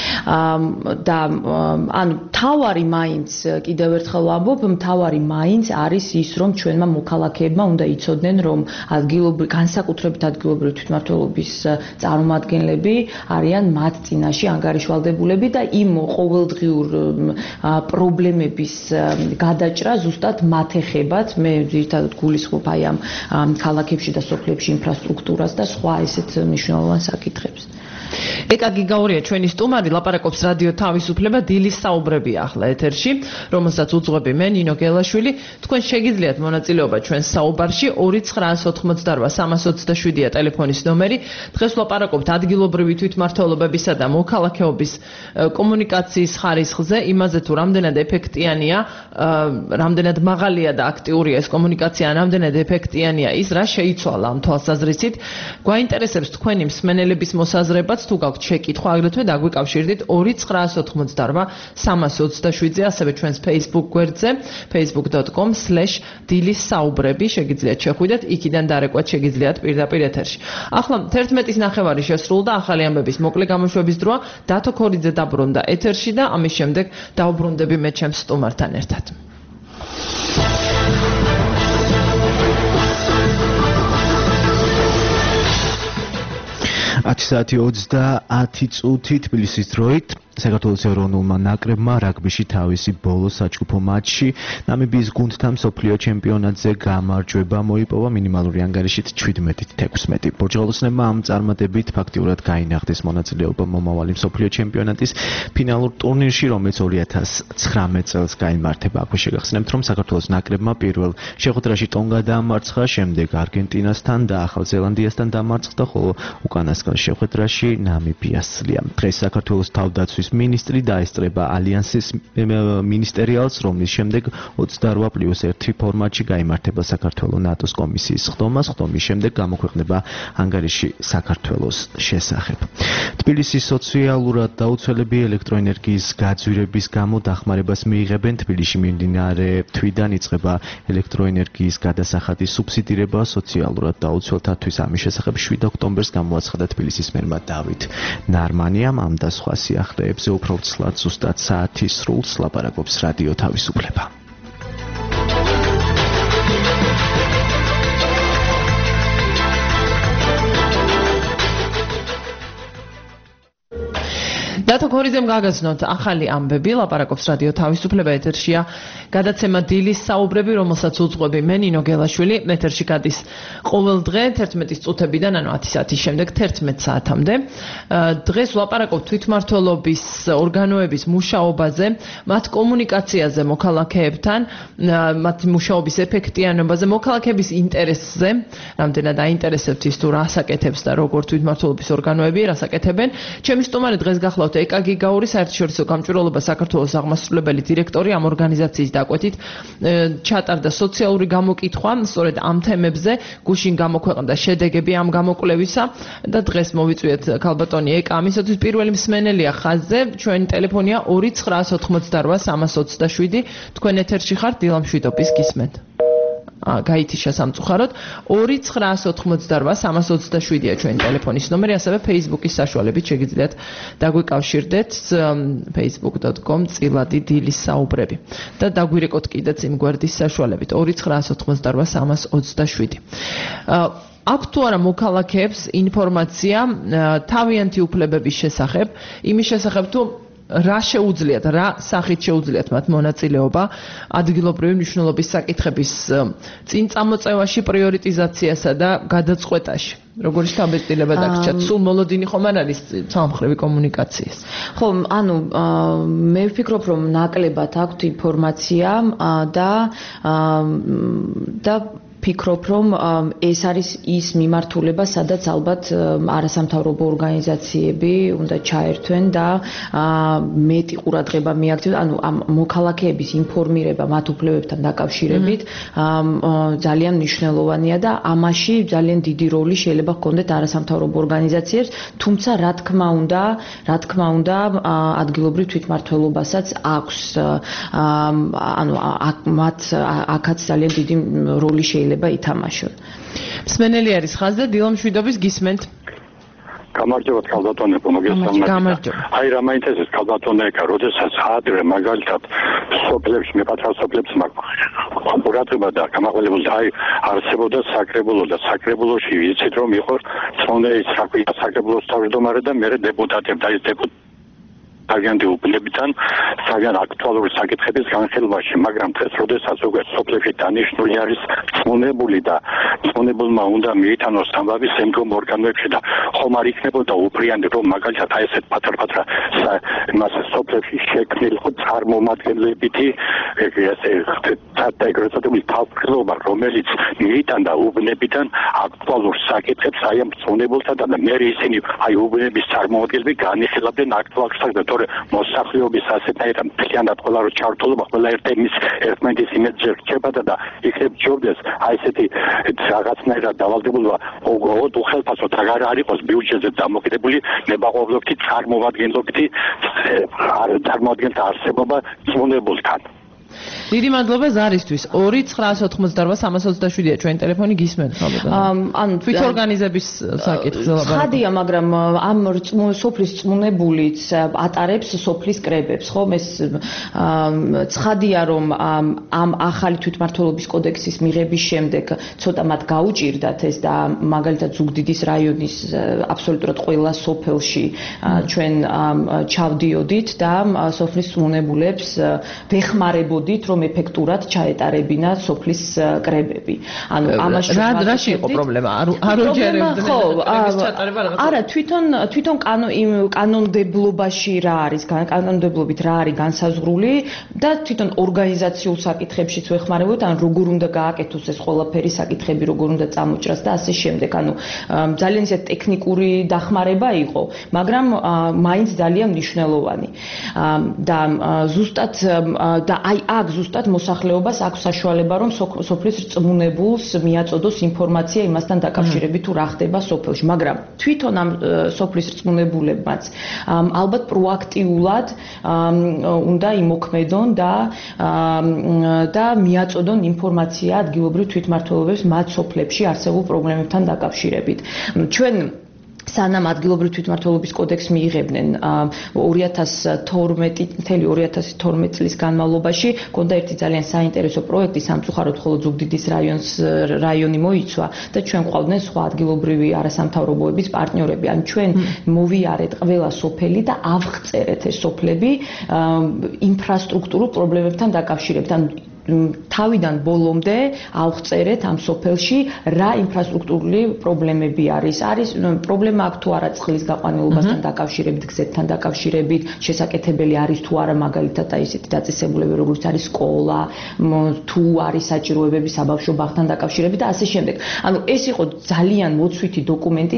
და ანუ მთავარი მაინც კიდევ ერთხელ ვამბობ, მთავარი მაინც არის ის, რომ ჩვენმა მოქალაქეებმა უნდა იცოდნენ, რომ განსაკუთრებით ადგილობრივი თვითმმართველობის წარმომადგენლები არიან მათ წინაშე ანგარიშვალდებულები და იმ ყოველდღიურ პრობლემების გადაჭრა ზუსტად მათ ეხებათ. მე ძირითადად გულისხმობ აი ამ ქალაქებში და სოფლებში ინფრასტრუქტურას და სხვა ესეთ მნიშვნელოვან საკითხებს. ეკა გიგაურია ჩვენი სტუმარი, ლაპარაკობს რადიო თავისუფლება, დილის საუბრები ახლა ეთერში, რომელსაც უძღვები მე ნინო გელაშვილი. თქვენ შეგიძლიათ მონაწილეობა ჩვენს საუბარში 2988327-ია ტელეფონის ნომერი. დღეს ვლაპარაკობთ ადგილობრივი თვითმმართველობებისა და მოქალაქეობის კომუნიკაციის ხარისხზე, იმაზე თუ რამდენად ეფექტიანია, რამდენად მაღალია და აქტიურია ეს კომუნიკაცია, რამდენად ეფექტიანია ის, რა შეიცვალა ამ თვალსაზრისით. გვაინტერესებს თქვენი მსმენელების მოსაზრებაც, თუ გაქვთ შეკითხვა, აგრეთვე დაგვიკავშირდით 2988-327-ზე, ასევე ჩვენს Facebook გვერდზე, facebook.com/დილისსაუბრები შეგიძლიათ შეხვიდეთ, იქიდან დარეკვათ შეგიძლიათ პირდაპირ ეთერში. ახლა 11:30 შესრულდა, ახალი ამბების მოკლე გამოშვების დროა. დათო ქორიძე დაბრუნდა ეთერში და ამის შემდეგ დაუბრუნდები მე ჩემს სტუმართან ერთად. 10 საათი 30 წუთი თბილისის დროით საქართველოს ეროვნულმა ნაკრებმა რაგბიში თავისი ბოლო საჩუქო მატჩში ნამიბიის გუნდთან მსოფლიო ჩემპიონატზე გამარჯვება მოიპოვა მინიმალური ანგარიშით 17-16. ბორჯღალოსნებმა ამ წარმატებით ფაქტიურად გაინახეს მონაწილეობა მომავალი მსოფლიო ჩემპიონატის ფინალურ ტურნირში, რომელიც 2019 წელს გაიმართა ბაქოში. შეგახსენებთ, რომ საქართველოს ნაკრებმა პირველ შეხვედრაში ტონგა დაამარცხა, შემდეგ არგენტინასთან და ახალ ზელანდიასთან დამარცხდა, ხოლო უკანასკნელ შეხვედრაში ნამიბიას სძლია. დღეს საქართველოს თავდაცვის მინისტრი დაესწრება ალიანსის მინისტერიალს, რომლის შემდეგ 28+1 ფორმატში გაიმართება საქართველოს ნატოს კომისიის სხდომა. სხდომის შემდეგ გამოქვეყნება ანგარიში საქართველოს შესახებ. თბილისის სოციალურად დაუცველები ელექტროენერგიის გაძვირების გამო დახმარებას მიიღებენ. თბილისში მიმდინარე თვიდან იწყება ელექტროენერგიის გადასახადის სუბსიდირება სოციალურად დაუცველთათვის. ამის შესახებ 7 ოქტომბერს გამოაცხადა თბილისის მერმა დავით ნარმანიამ. ამ და სხვა სიახლეებზე უფრო ცლად ზუსტად საათის სრულს ლაპარაკობს რადიო თავისუფლება. დათო ქორიძემ გაგაცნოთ ახალი ამბები, ლაპარაკობს რადიო თავისუფლება, ეთერშია გადაცემა დილის საუბრები, რომელსაც უძღვები მე ნინო გელაშვილი. ეთერში გადის ყოველ დღე 11 წუთებიდან, ანუ 10 საათის შემდეგ 11 საათამდე. დღეს ვლაპარაკობთ თვითმმართველობის ორგანოების მუშაობაზე, მათ კომუნიკაციაზე მოქალაქეებთან, მათი მუშაობის ეფექტიანობაზე, მოქალაქეების ინტერესზე, რამდენად აინტერესებთ ის თუ რას აკეთებს და როგორ თვითმმართველობის ორგანოები რას აკეთებენ. ჩემი სტუმარი დღეს გახლავთ ეკა გიგაური, საერთაშორისო გამჭვირვალობა საქართველოს აღმასრულებელი დირექტორი. ამ ორგანიზაციის დაკვეთით ჩატარდა სოციალური გამოკითხვა სწორედ ამ თემებზე, გუშინ გამოქვეყნდა შედეგები ამ გამოკვლევისა და დღეს მოვიწვიეთ ქალბატონი ეკა. ამისათვის პირველი მსმენელია ხაზზე, ჩვენი ტელეფონია 2998327. თქვენ ეთერში ხართ, დილამშვიდობის გისმენთ. გაითიშა სამწუხაროდ 2998327-ია ჩვენი ტელეფონის ნომერი, ასევე Facebook-ის საშუალებით შეგიძლიათ დაგვიკავშირდეთ facebook.com/დილისსაუბრები და დაგვირეკოთ კიდეც იმ გვერდის საშუალებით 2998327. აქვს თუ არა მოქალაქეებს ინფორმაცია თავიანთი უფლებების შესახებ, იმის შესახებ თუ რა შეუძლიათ, რა სახით შეუძლიათ მათ მონაწილეობა ადგილობრივი მნიშვნელობის საკითხების წინ წამოწევაში, პრიორიტიზაციასა და გადაწყვეტაში. როგორი შთაბეჭდილება დაგჭირთ? სულ მოლოდინი ხომ არ არის სამხრივი კომუნიკაციის? ხო, ანუ მე ვფიქრობ, რომ ნაკლებად აქვთ ინფორმაცია და ფიქრობ, რომ ეს არის ის მიმართულება, სადაც ალბათ არასამთავრობო ორგანიზაციები უნდა ჩაერთვენ და მეტი ყურადღება მიაქცევენ, ანუ ამ მოქალაქეების ინფორმირება მათ უფლებებთან დაკავშირებით ძალიან მნიშვნელოვანია და ამაში ძალიან დიდი როლი შეიძლება ჰქონდეთ არასამთავრობო ორგანიზაციებს, თუმცა რა თქმა უნდა ადგილობრივ თვითმმართველობასაც აქვს, ანუ მათ აქაც ძალიან დიდი როლი შეიძლება ითამაშონ. მსმენელი არის ხაზზე, დილამშვიდობის გისმენთ. გამარჯობათ ქალბატონებო, მოგესალმებით. აი რა მაინტერესებს ქალბატონებო, როდესაც ადრე მაგალითად სოფლებში, მეპატრა სოფლებში ყურადღება და გამაღლებულდა, აი არსებობდა საკრებულო და საკრებულოში ვიცით რომ იყო წონეის საკრებულოს თავმჯდომარე და მე დეპუტატები და ეს დეპუტატები აგენტი უფლებიდან ძალიან აქტუალური საკითხების განხილვაში, მაგრამ დღეს როდესაც უკვე სოფლებში დანიშნული არის წონებული და წონებულმა უნდა მიიტანოს ამბავი შემდგომ ორგანოებში და ხომ არ იქნებოდა უფრიანი რომ მაგალითად აი ესეთ პატარ-პატარა იმას სოფლებში შექმნილიყო წარმომადგენლებითი ეგრეთ წოდებული თავმჯდომარე, რომელიც მიიტანდა უბნებიდან აქტუალურ საკითხებს აი ამ წონებულთა და მე ისინი აი უბნების წარმომადგენლები განიხილავდნენ აქტუალურ საკითხებს. მეორე მოსახლეობის ასეთნაირად მთლიანად ყველა რო ჩართულობა ყველა ერთმანეთის იმედზე რჩებოდა და იქნებ ჯობდეს აი ესეთი რაღაცნაირად დავალდებულება უხელფასოდ აღარ არ იყოს ბიუჯეტზე დამოკიდებული ნებაყოფლობითი წარმოადგენთა არსებობა წმუნებულთან. დიდი მადლობა ზარისთვის. 2-988-327-ია ჩვენი ტელეფონი გისმენთ ხალხო. ანუ თვითორგანიზების საკითხზე ლაპარაკობთ. ხადია, მაგრამ ამ სოფლის წმუნებულიც ატარებს სოფლის კრებებს, ხო? ეს ცხადია, რომ ამ ახალი თვითმმართველობის კოდექსის მიღების შემდეგ ცოტა მათ გაუჭირდათ ეს და მაგალითად ზუგდიდის რაიონის აბსოლუტურად ყველა სოფელში ჩვენ ჩავდიოდით და სოფლის წმუნებულებს ვეხმარებოდით რომ ეფექტურად ჩაეტარებინა სოფლის კრებები. ანუ ამაში რაში იყო პრობლემა? არ უჯერებდნენ კრების ჩატარება რაღაცა? არა, თვითონ კანონმდებლობაში რა არის, კანონმდებლობით რა არის განსაზღვრული და თვითონ ორგანიზაციულ საკითხებშიც ვეხმარებოდით, ან როგორ უნდა გააკეთოს ეს ყველაფერი საკითხები, როგორ უნდა წამოჭრას და ასე შემდეგ. ანუ ძალიან ისე ტექნიკური დახმარება იყო, მაგრამ მაინც ძალიან მნიშვნელოვანი. და ზუსტად და აი აქ ზუსტად მოსახლეობას აქვს საშუალება რომ სოფლის წმუნებულს მიაწოდოს ინფორმაცია იმასთან დაკავშირებით თუ რა ხდება სოფელში, მაგრამ თვითონ ამ სოფლის წმუნებულებმაც ალბათ პროაქტიულად უნდა იმოქმედონ და მიაწოდონ ინფორმაცია ადგილობრივ თვითმმართველობებს მათ სოფლებში არსებულ პრობლემებთან დაკავშირებით. ჩვენ სანამ ადგილობრივ თვითმმართველობის კოდექსს მიიღებდნენ 2012 წლის განმავლობაში მქონდა ერთი ძალიან საინტერესო პროექტი, სამწუხაროდ მხოლოდ ზუგდიდის რაიონი მოიცვა და ჩვენ ყავდნენ სხვა ადგილობრივი არასამთავრობოების პარტნიორები. ან ჩვენ მოვიარეთ ყველა სოფელი და ავღწერეთ ეს სოფლები ინფრასტრუქტურულ პრობლემებთან დაკავშირებით. ან თავიდან ბოლომდე ავღწერეთ ამ სოფელში რა ინფრასტრუქტურული პრობლემები არის. არის პრობლემა აქვს თუ არა წყლის გაყვანილობასთან დაკავშირებით, გზებთან დაკავშირებით, შესაკეთებელი არის თუ არა მაგალითად აი ესეთი დაწესებულებები როგორც არის სკოლა, თუ არის საჭიროებები საბავშვო ბაღთან დაკავშირებით და ასე შემდეგ. ანუ ეს იყო ძალიან მოცვითი დოკუმენტი,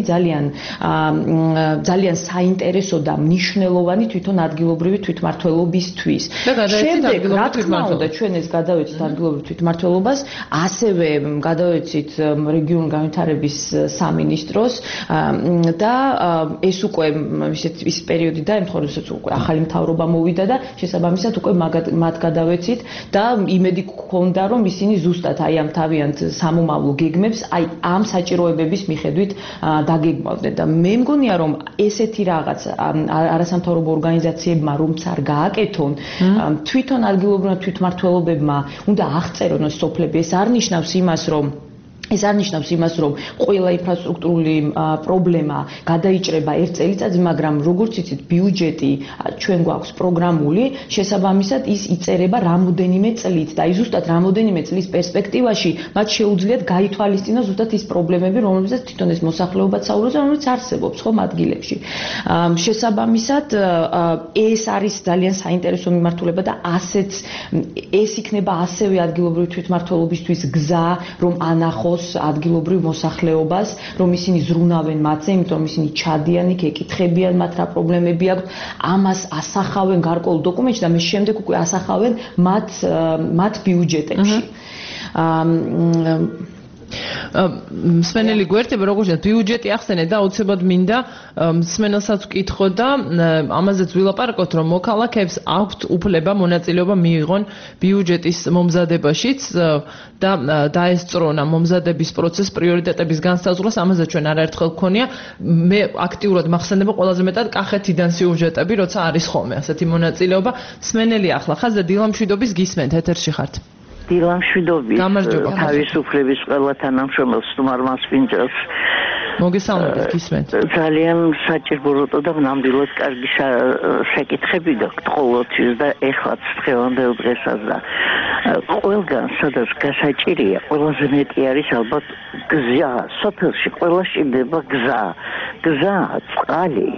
ძალიან საინტერესო და მნიშვნელოვანი თვითონ ადგილობრივი თვითმმართველობისთვის. შემდეგ რა თქმა უნდა ჩვენ ეს გადავეცით ადგილობრივ თვითმმართველობას, ასევე გადავეცით რეგიონული განვითარების სამინისტროს და ეს უკვე ის პერიოდი დაემთხვა, როდესაც უკვე ახალი მთავრობა მოვიდა და შესაბამისად უკვე მათ გადავეცით და იმედი გქონდა რომ ისინი ზუსტად აი ამ თავიანთ სამომავლო გეგმებს აი ამ საჭიროებების მიხედვით დაგეგმავდნენ და მე მგონია რომ ესეთი რაღაც არასამთავრობო ორგანიზაციებმა რომც არ გააკეთონ თვითონ ადგილობრივ თვითმმართველობებმა უნდა აღწერონ ეს სოფლები. ეს არ ნიშნავს იმას, რომ ყველა ინფრასტრუქტურული პრობლემა გადაიჭრება ერთ წელიწადში, მაგრამ როგორც იცით, ბიუჯეტი ჩვენ გვაქვს პროგრამული, შესაბამისად ის იწერება რამოდენიმე წლით და აი ზუსტად რამოდენიმე წლის პერსპექტივაში მათ შეუძლიათ გაითვალისწინოს ზუსტად ის პრობლემები, რომლებზეც თვითონ ეს მოსახლეობა საუბრობს, რომელიც არსებობს ხომ ადგილებში. შესაბამისად ეს არის ძალიან საინტერესო მიმართულება და ეს იქნება ასევე ადგილობრივი თვითმმართველობისთვის გზა, რომ ანახოს ადგილობრივ მოსახლეობას, რომ ისინი ზრუნავენ მათზე, იმიტომ რომ ისინი ჩადიან იქ, ეკითხებიან მათ რა პრობლემები აქვს, ამას ასახავენ გარკვეულ დოკუმენტში და მე შემდეგ უკვე ასახავენ მათ ბიუჯეტებში. მსმენელი გვერდება როგორც ბიუჯეტი ახსენე და აუცილებლად მინდა მსმენელსაც ვკითხო და ამაზეც ვილაპარაკოთ რომ მოქალაქეებს აქვთ უფლება მონაწილეობა მიიღონ ბიუჯეტის მომზადებაშიც და დაესწრონ ამ მომზადების პროცესს პრიორიტეტების განსაზღვრას. ამაზე ჩვენ არაერთხელ გქონია მე აქტიურად მახსენდება ყველაზე მეტად კახეთიდან სიუჟეტები, როცა არის ხოლმე ასეთი მონაწილეობა. მსმენელი ახლა ხაზზე დილამშვიდობის გისმენთ, ეთერში ხართ. დილამშვიდობის თავისუფლების ყველა თანამშრომელს სტუმარმა სპინჭელს მოგესალმებით გისმენთ. ძალიან საჭიროა და ნამდვილად კარგი საკითხები გაქვთ ყოველთვის და ეხლაც დღევანდელ დღესაც და ყველგან სადაც გასაჭირია ყველაზე მეტი არის ალბათ გზა. სოფელში ყველა შეგდება გზა, წყალი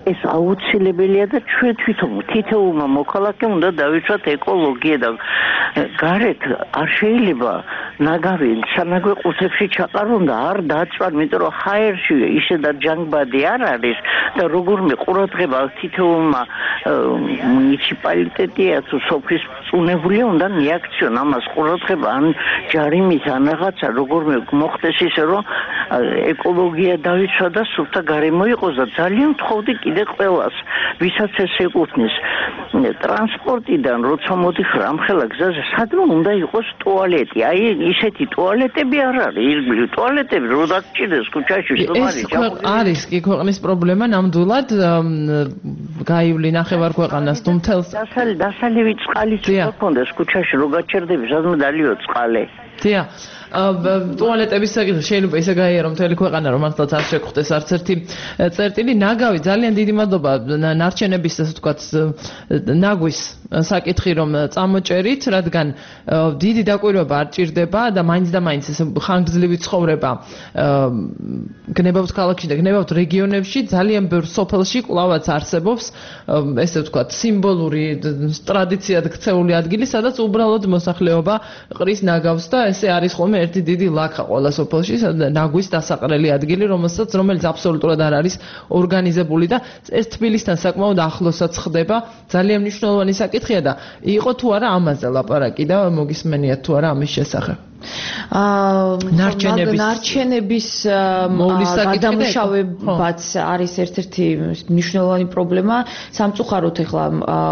ეს აუცილებელია და ჩვენ თითოეულმა მოქალაქემ უნდა დავიცვათ ეკოლოგია და გარეთ არ შეიძლება ნაგავი სამაგე ყუთებში ჩაყარონ და არ დაწვან, იმიტომ რომ ჰაერში ისედაც ჯანგბადი არ არის და როგორმე ყურადღება თითოეულმა მუნიციპალიტეტია თუ სოფლის წუნებულია უნდა მიაქციონ ამას ყურადღება ან ჯარიმით ან რაღაცა როგორმე მოხდეს ისე რომ ეკოლოგია დავიცვა და სუფთა გარემო იყოს და ძალიან ვთხოვდი კიდე ყველას ვისაც ეს ეკუთვნის ტრანსპორტიდან როცა მოდიხარ ამხელა გზაზე სადმე უნდა იყოს ტუალეტი აი ისეთი ტუალეტები არ არის ირგვლივ ტუალეტები რო დაგჭირდეს ქუჩაში არის კი ქვეყნის პრობლემა ნამდვილად გაივლი ნახევარქვეყანას თუ მთელს დასალევი წყალიც გქონდეს ქუჩაში რო გაჩერდები სადმე დალიო წყალი დია ტუალეტების საკითხი შეიძლება ისე გაიარო მთელი ქვეყანა რომ მართლაც არ შეგხვდეს არც ერთი წერტილი ნაგავი ძალიან დიდი მადლობა ნარჩენების ასე ვთქვათ ნაგვის საკითხი რომ წამოჭერით რადგან დიდი დაკვირვება არ ჭირდება და მაინც ეს ხანგრძლივი ცხოვრება გნებავთ ქალაქში და გნებავთ რეგიონებში ძალიან ბევრ სოფელში კვლავაც არსებობს ესე ვთქვათ სიმბოლური ტრადიციად ქცეული ადგილი სადაც უბრალოდ მოსახლეობა ყრის ნაგავს და ესე არის ხოლმე ერთი დიდი ლაქა ყველა სოფელში ნაგვის დასაყრელი ადგილი რომელიც აბსოლუტურად არ არის ორგანიზებული და ეს თბილისთან საკმაოდ ახლოსაც ხდება ძალიან მნიშვნელოვანი საკითხია და იყო თუ არა ამაზე ლაპარაკი და მოგისმენიათ თუ არა ამის შესახებ ნარჩენების გადამუშავებაც არის ერთ-ერთი მნიშვნელოვანი პრობლემა სამწუხაროდ ეხლა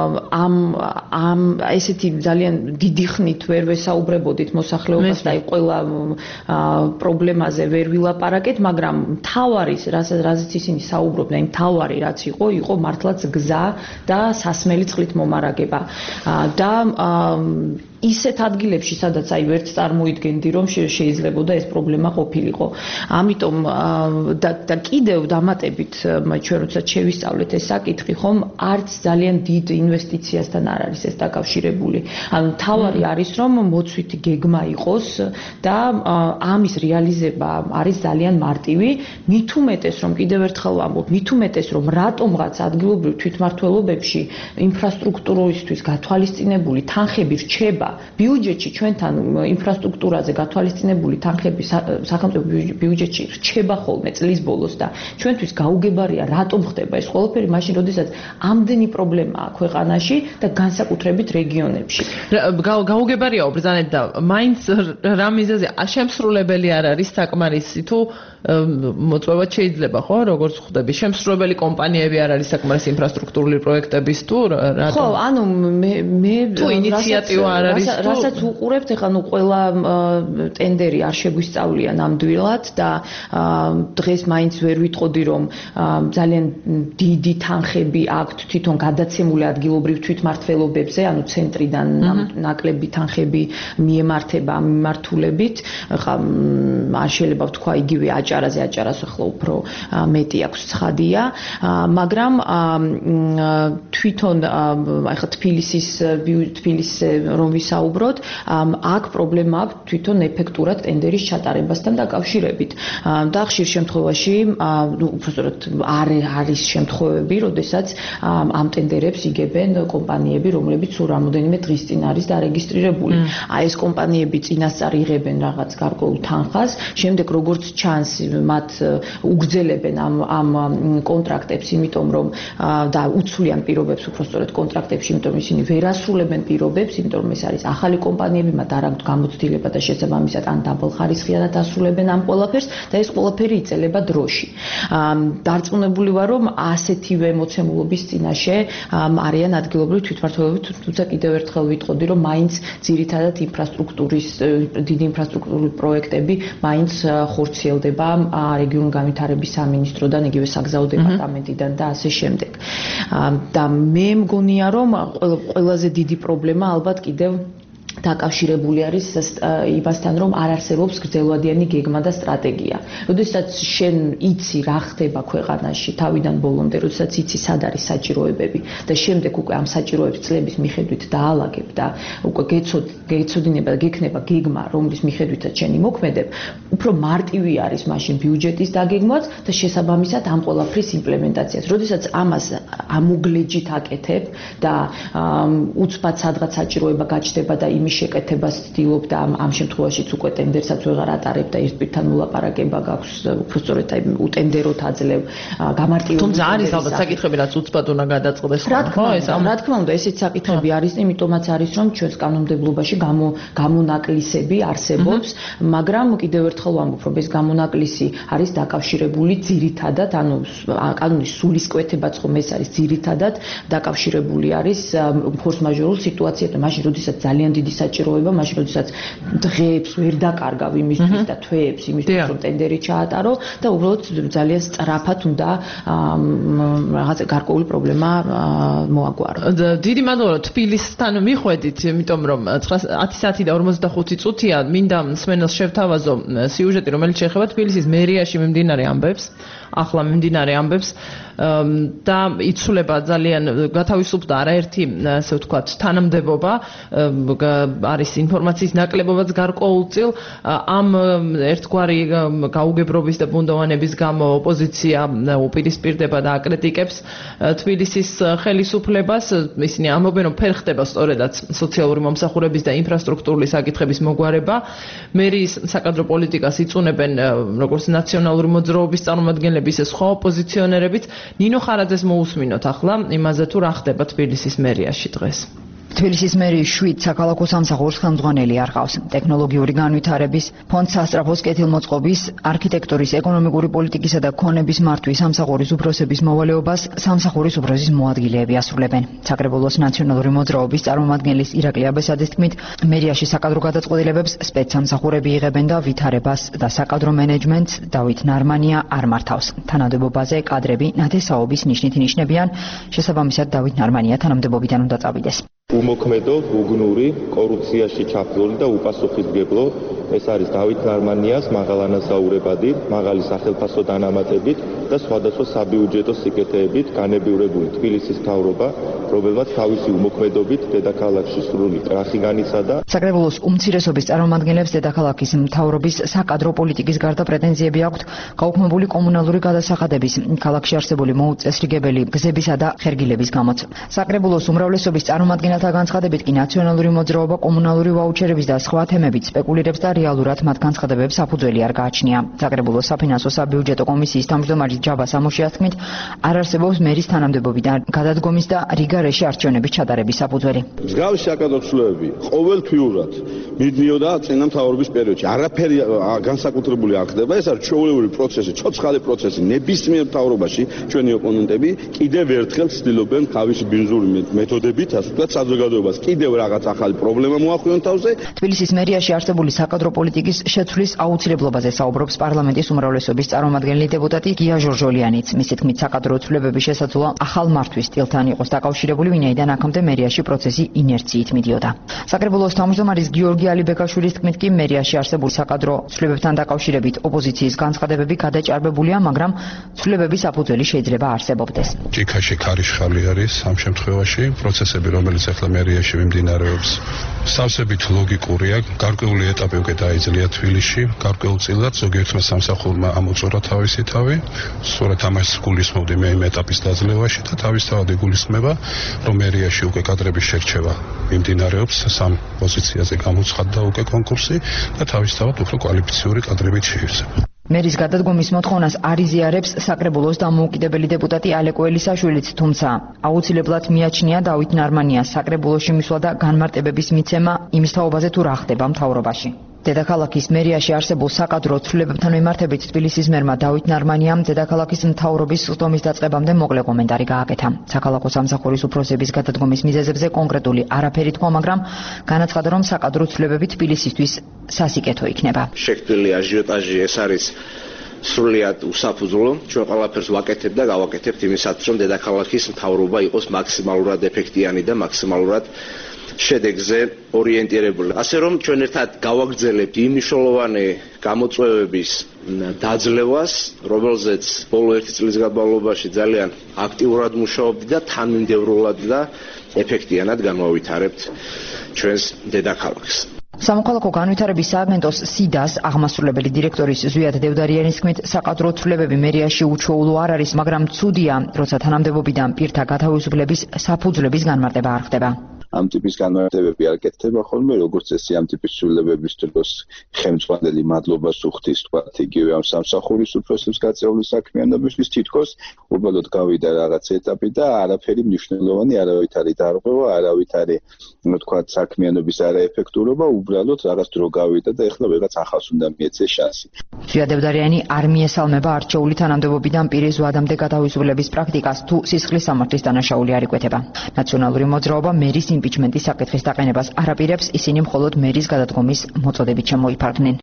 ამ ესეთი ძალიან დიდი ხნით ვერ ვესაუბრებოდით მოსახლეობას და ყველა პრობლემაზე ვერ ვილაპარაკეთ მაგრამ მთავარის რაზეც ისინი საუბრობდნენ მთავარი რაც იყო მართლაც გზა და სასმელი წყლით მომარაგება და ისეთ ადგილებში სადაც აი ვერც წარმოიდგენდი რომ შეიძლებოდა ეს პრობლემა ყოფილიყო. ამიტომ და კიდევ დამატებით ჩვენ როდესაც შევისწავლეთ ეს საკითხი ხომ არც ძალიან დიდ ინვესტიციასთან არ არის ეს დაკავშირებული. ანუ თავარი არის რომ მოცვითი გეგმა იყოს და ამის რეალიზება არის ძალიან მარტივი. მით უმეტეს რომ კიდევ ერთხელ ვამბობ, მით უმეტეს რომ რატომღაც ადგილობრივ თვითმმართველობებში ინფრასტრუქტურისთვის გათვალისწინებული თანხები რჩება ბიუჯეტში ჩვენთან ინფრასტრუქტურაზე გათვალისწინებული თანხები სახელმწიფო ბიუჯეტში რჩება ხოლმე წლის ბოლოს და ჩვენთვის გაუგებარია რატომ ხდება ეს ყველაფერი მაშინ როდესაც ამდენი პრობლემაა ქვეყანაში და განსაკუთრებით რეგიონებში. გაუგებარიაო ბრძანეთ და მაინც რა მიზეზი შემსრულებელი არ არის საკმარისი თუ მოწვევა შეიძლება ხო როგორც ხვდები შემსრულებელი კომპანიები არ არის საკმარისი ინფრასტრუქტურული პროექტების თუ რატომ ხო ანუ მე თუ ინიციატივა არ არის რასაც უყურებთ ეხლა ნუ ყველა ტენდერი არ შეგვისწავლია ნამდვილად და დღეს მაინც ვერ ვიტყოდი რომ ძალიან დიდი თანხები აქვთ თვითონ გადაცემული ადგილობრივ თვითმმართველობებზე ანუ ცენტრიდან ნაკლები თანხები მიემართება ამ მიმართულებით ხა არ შეიძლება ვთქვა იგივე აჭარაზე აჭარას ახლა უფრო მეტი აქვს ცხადია მაგრამ თვითონ ახლა თბილისის რომ ვისაუბროთ აქ პრობლემა აქვს თვითონ ეფექტურად ტენდერის ჩატარებასთან დაკავშირებით და ხშირ შემთხვევაში უბრალოდ არის შემთხვევები როდესაც ამ ტენდერებს იგებენ კომპანიები რომლებიც სულ რამოდენიმე დღის წინ არის დარეგისტრირებული აი ეს კომპანიები წინასწარ იღებენ რაღაც გარკვეულ თანხას შემდეგ როგორც ჩანს მათ უგრძელებენ ამ კონტრაქტებს იმიტომ რომ და უცვლიან პირობებს უბრალოდ კონტრაქტებში იმიტომ რომ ისინი ვერ ასრულებენ პირობებს იმიტომ რომ ეს არის ახალი კომპანიები მათ არ აქვთ გამოცდილება და შესაბამისად ან დაბალხარისხიანად ასრულებენ ამ ყველაფერს და ეს ყველაფერი იწელება დროში. დარწმუნებული ვარ რომ ასეთივე მოცემულობის წინაშე არიან ადგილობრივი თვითმმართველობები თუმცა კიდევ ერთხელ ვიტყოდი რომ მაინც ძირითადად ინფრასტრუქტურის დიდი ინფრასტრუქტურული პროექტები მაინც ხორციელდება რეგიონული განვითარების სამინისტროდან იგივე საგზაო დეპარტამენტიდან და ასე შემდეგ. და მე მგონია რომ ყველაზე დიდი პრობლემა ალბათ კიდევ დაკავშირებული არის იმასთან, რომ არ არსებობს გრძელვადიანი გეგმა და სტრატეგია. როდესაც შენ იცი რა ხდება ქვეყანაში თავიდან ბოლომდე, როდესაც იცი სად არის საჭიროებები და შემდეგ უკვე ამ საჭიროებს წლების მიხედვით დაალაგებ და უკვე გეცოდინება და გექნება გეგმა, რომლის მიხედვითაც შენ იმოქმედებ, უფრო მარტივი არის მაშინ ბიუჯეტის დაგეგმვაც და შესაბამისად ამ ყველაფრის იმპლემენტაციაც. როდესაც ამას ამუგლეჯით აკეთებ და უცბად სადღაც საჭიროება გაჩნდება და იმის შეკეთებას ვცდილობ და ამ შემთხვევაშიც უკვე ტენდერსაც ვეღარ ატარებ და ერთ პირთან ულაპარაკება გაქვს, უფრო სწორედ აი უტენდეროთ აძლევ გამარტივებულ. თუმცა არის ალბათ საკითხები, რაც უცბად უნდა გადაწყდეს. რა თქმა უნდა, ესეც საკითხები არის, იმიტომაც არის, რომ ჩვენს კანონმდებლობაში გამონაკლისები არსებობს, მაგრამ კიდევ ერთხელ ვამბობ, რომ ეს გამონაკლისი არის დაკავშირებული ძირითადად, ანუ კანონის სულისკვეთებაც ხომ ეს არის ძირითადად დაკავშირებული არის ფორს-მაჟორულ სიტუაციებთან, მაშინ როდესაც ძალიან დიდი საჭიროება, მაშინ როდესაც დღეებს ვერ დაკარგავ იმისთვის და თვეებს იმისთვის, რომ ტენდერი ჩაატარო და უბრალოდ ძალიან სწრაფად უნდა რაღაც გარკვეული პრობლემა მოაგვარო. დიდი მადლობა თბილისთან მიხვედით, იმიტომ რომ 10 საათი და 45 წუთია მინდა მსმენელს შევთავაზო სიუჟეტი, რომელიც შეეხება თბილისის მერიაში მიმდინარე ამბებს, ახლა მიმდინარე ამბებს და იცვლება ძალიან გათავისუფლდა არაერთი, ასე ვთქვათ, თანამდებობა, არის ინფორმაციის ნაკლებობაც გარკვეულწილ ამ ერთგვარი გაუგებრობის და ბუნდოვანების გამო ოპოზიცია უპირისპირდება და აკრიტიკებს თბილისის ხელისუფლებას. ისინი ამბობენ, რომ ფერ ხდება სწორედაც სოციალური მომსახურების და ინფრასტრუქტურული საკითხების მოგვარება. მერიის საკადრო პოლიტიკას იწუნებენ როგორც ნაციონალური მოძრაობის წარმომადგენლები, ისე სხვა ოპოზიციონერებიც. ნინო ხარაძეს მოусმინოთ ახლა იმაზე თუ რა ხდება თბილისის მერიაში დღეს. თბილისის მერიის 7 საქალაქო სამსახურის ხელმძღვანელი არ ყავს. ტექნოლოგიური განვითარების, ფონდ სასტრაფოს კეთილმოწყობის, არქიტექტურის, ეკონომიკური პოლიტიკისა და ქონების მართვის სამსახურის უფროსების მოვალეობას სამსახურის უფროსის მოადგილეები ასრულებენ. საკრებულოს ნაციონალური მოძრაობის წარმომადგენლის ირაკლი აბესაძის თქმით, მერიაში საკადრო გადაწყვეტილებებს სპეცსამსახურები იღებენ და ვითარებას და საკადრო მენეჯმენტს დავით ნარმანია არ მართავს. თანამდებობაზე კადრები ნათესაობის ნიშნით ინიშნებიან, შესაბამისად დავით ნარმანია თანამდებობიდან უნდა წავიდეს. უმოქმედო, უგნური, კორუფციაში ჩაფლული და უპასუხისმგებლო ეს არის დავით ნარმანიას მაღალანაზაურებადი, მაღალი სახელფასო დანამატებით და სხვადასხვა საბიუჯეტო სიკეთეებით განებივრებული თბილისის მთავრობა, რომელმაც თავისი უმოქმედობით დედაქალაქში სრული კრახი განიცადა. საკრებულოს უმცირესობის წარმომადგენლებს დედაქალაქის მთავრობის საკადრო პოლიტიკის გარდა პრეტენზიები აქვთ გაუქმებული კომუნალური გადასახადების, ქალაქში არსებული მოუწესრიგებელი გზებისა და ხერგილების გამოც. საკრებულოს უმრავლესობის წარმომადგენელთა განცხადებით კი ნაციონალური მოძრაობა კომუნალური ვაუჩერების და სხვა თემებით სპეკულირებს და რეალურად მათ განცხადებებს საფუძველი არ გააჩნია. საკრებულოს საფინანსო საბიუჯეტო კომისიის თავმჯდომარის ჯაბა სამოშიას თქმით, არ არსებობს მერის თანამდებობიდან გადადგომის და რიგარეში არჩევნების ჩატარების საფუძველი. მსგავსი საკადრო ცვლილებები ყოველთვიურად მიდიოდა წინა მთავრობის პერიოდში. არაფერი განსაკუთრებული არ ხდება, ეს არის ჩვეულებრივი პროცესი, ცოცხალი პროცესი. ნებისმიერ მთავრობაში ჩვენი ოპონენტები კიდევ ერთხელ ცდილობენ თავისი ბინძური მეთოდებით, ასე ვთქვათ, საზოგადოებას კიდევ რაღაც ახალი პრობლემა მოახვიონ თავზე. თბილისის მერიაში არსებული საკადრო პოლიტიკის შეცვლის აუცილებლობაზე საუბრობს პარლამენტის უმრავლესობის წარმომადგენელი დეპუტატი გია ჟორჟოლიანიც. მისი თქმით, საკადრო ცვლილებების შესაძლოა ახალ მართვის სტილთან იყოს დაკავშირებული, ვინაიდან აქამდე მერიაში პროცესი ინერციით მიდიოდა. საკრებულოს თავმჯდომარის გიორგი ალიბეკაშვილის თქმით კი მერიაში არსებული საკადრო ცვლილებებთან დაკავშირებით ოპოზიციის განცხადებები გადაჭარბებულია, მაგრამ ცვლილებების საფუძველი შეიძლება არსებობდეს. ჭიქაში ქარიშხალი არის ამ შემთხვევაში პროცესები, რომელიც ახლა მერიაში მიმდინარეობს. სავსებით ლოგიკურია, გარკვეული ეტაპი უკვე დაიძლია თბილისში, გარკვეულწილად ზოგიერთმა სამსახურმა ამოწურა თავისი თავი, სწორედ ამას გულისხმობდი მე იმ ეტაპის დაძლევაში და თავისთავად იგულისხმება, რომ მერიაში უკვე კადრების შერჩევა მიმდინარეობს, სამ პოზიციაზე გამოცხადდა უკვე კონკურსი და თავისთავად უფრო კვალიფიციური კადრებით შეირსება. მერის გადადგომის მოთხოვნას არ იზიარებს საკრებულოს დამოუკიდებელი დეპუტატი ალეკო ელისაშვილიც, თუმცა აუცილებლად მიაჩნია დავით ნარმანიას საკრებულოში მისვლა და განმარტებების მიცემა იმის თაობაზე თუ რა ხდება მთავრობაში. დედაქალაქის მერიაში არსებულ საკადრო ცვლილებებთან მიმართებით თბილისის მერმა დავით ნარმანიამ დედაქალაქის მთავრობის სხდომის დაწყებამდე მოკლე კომენტარი გააკეთა. საქალაქო სამსახურის უფროსების გადადგომის მიზეზებზე კონკრეტული არაფერი თქვა, მაგრამ განაცხადა, რომ საკადრო ცვლილებები თბილისისთვის სასიკეთო იქნება. შექმნილი აჟიოტაჟი ეს არის სრულიად უსაფუძვლო. ჩვენ ყველაფერს ვაკეთებთ და გავაკეთებთ იმისათვის, რომ დედაქალაქის მთავრობა იყოს მაქსიმალურად ეფექტიანი და მაქსიმალურად შედეგზე ორიენტირებული. ასე რომ ჩვენ ერთად გავაგრძელებთ იმ მნიშვნელოვანი გამოწვევების დაძლევას, რომელზეც ბოლო 1 წლის განმავლობაში ძალიან აქტიურად მუშაობდი და თანმიმდევრულად და ეფექტიანად განვავითარებთ ჩვენს დედაქალაქს. სამოქალაქო განვითარების სააგენტოს სიდას აღმასრულებელი დირექტორის ზვიად დევდარიანის თქმით, საყდრო ცვლილებები მერიაში უჩვეულო არ არის, მაგრამ ცუდია, როცა თანამდებობიდან პირთა გათავისუფლების საფუძვლების განმარტება არ ხდება. ამ ტიპის განმარტებები არ კეთდება ხოლმე, როგორც წესი ამ ტიპის ცვლილებების დროს ხელმძღვანელი მადლობას უხდის, თქვათ, იგივე ამ სამსახურის უფროსებს გაწეული საქმიანობისთვის, თითქოს უბრალოდ გავიდა რაღაც ეტაპი და არაფერი მნიშვნელოვანი არავითარი დარღვევა, არავითარი, თქვათ, საქმიანობის არაეფექტურობა, უბრალოდ რაღაც დრო გავიდა და ეხლა ვიღაც ახალს უნდა მიეცეს შანსი. ზვიად დევდარიანი არ მიესალმება არჩეული თანამდებობიდან პირის ზვადამდე გათავისუფლების პრაქტიკას, თუ სისხლის სამართლის დანაშაული არ იკვეთება. ნაციონალური მოძრაობა მერის იმპიჩმენტის საკითხის დაყენებას არ აპირებს, ისინი მხოლოდ მერის გადადგომის მოწოდებით შემოიფარგნენ.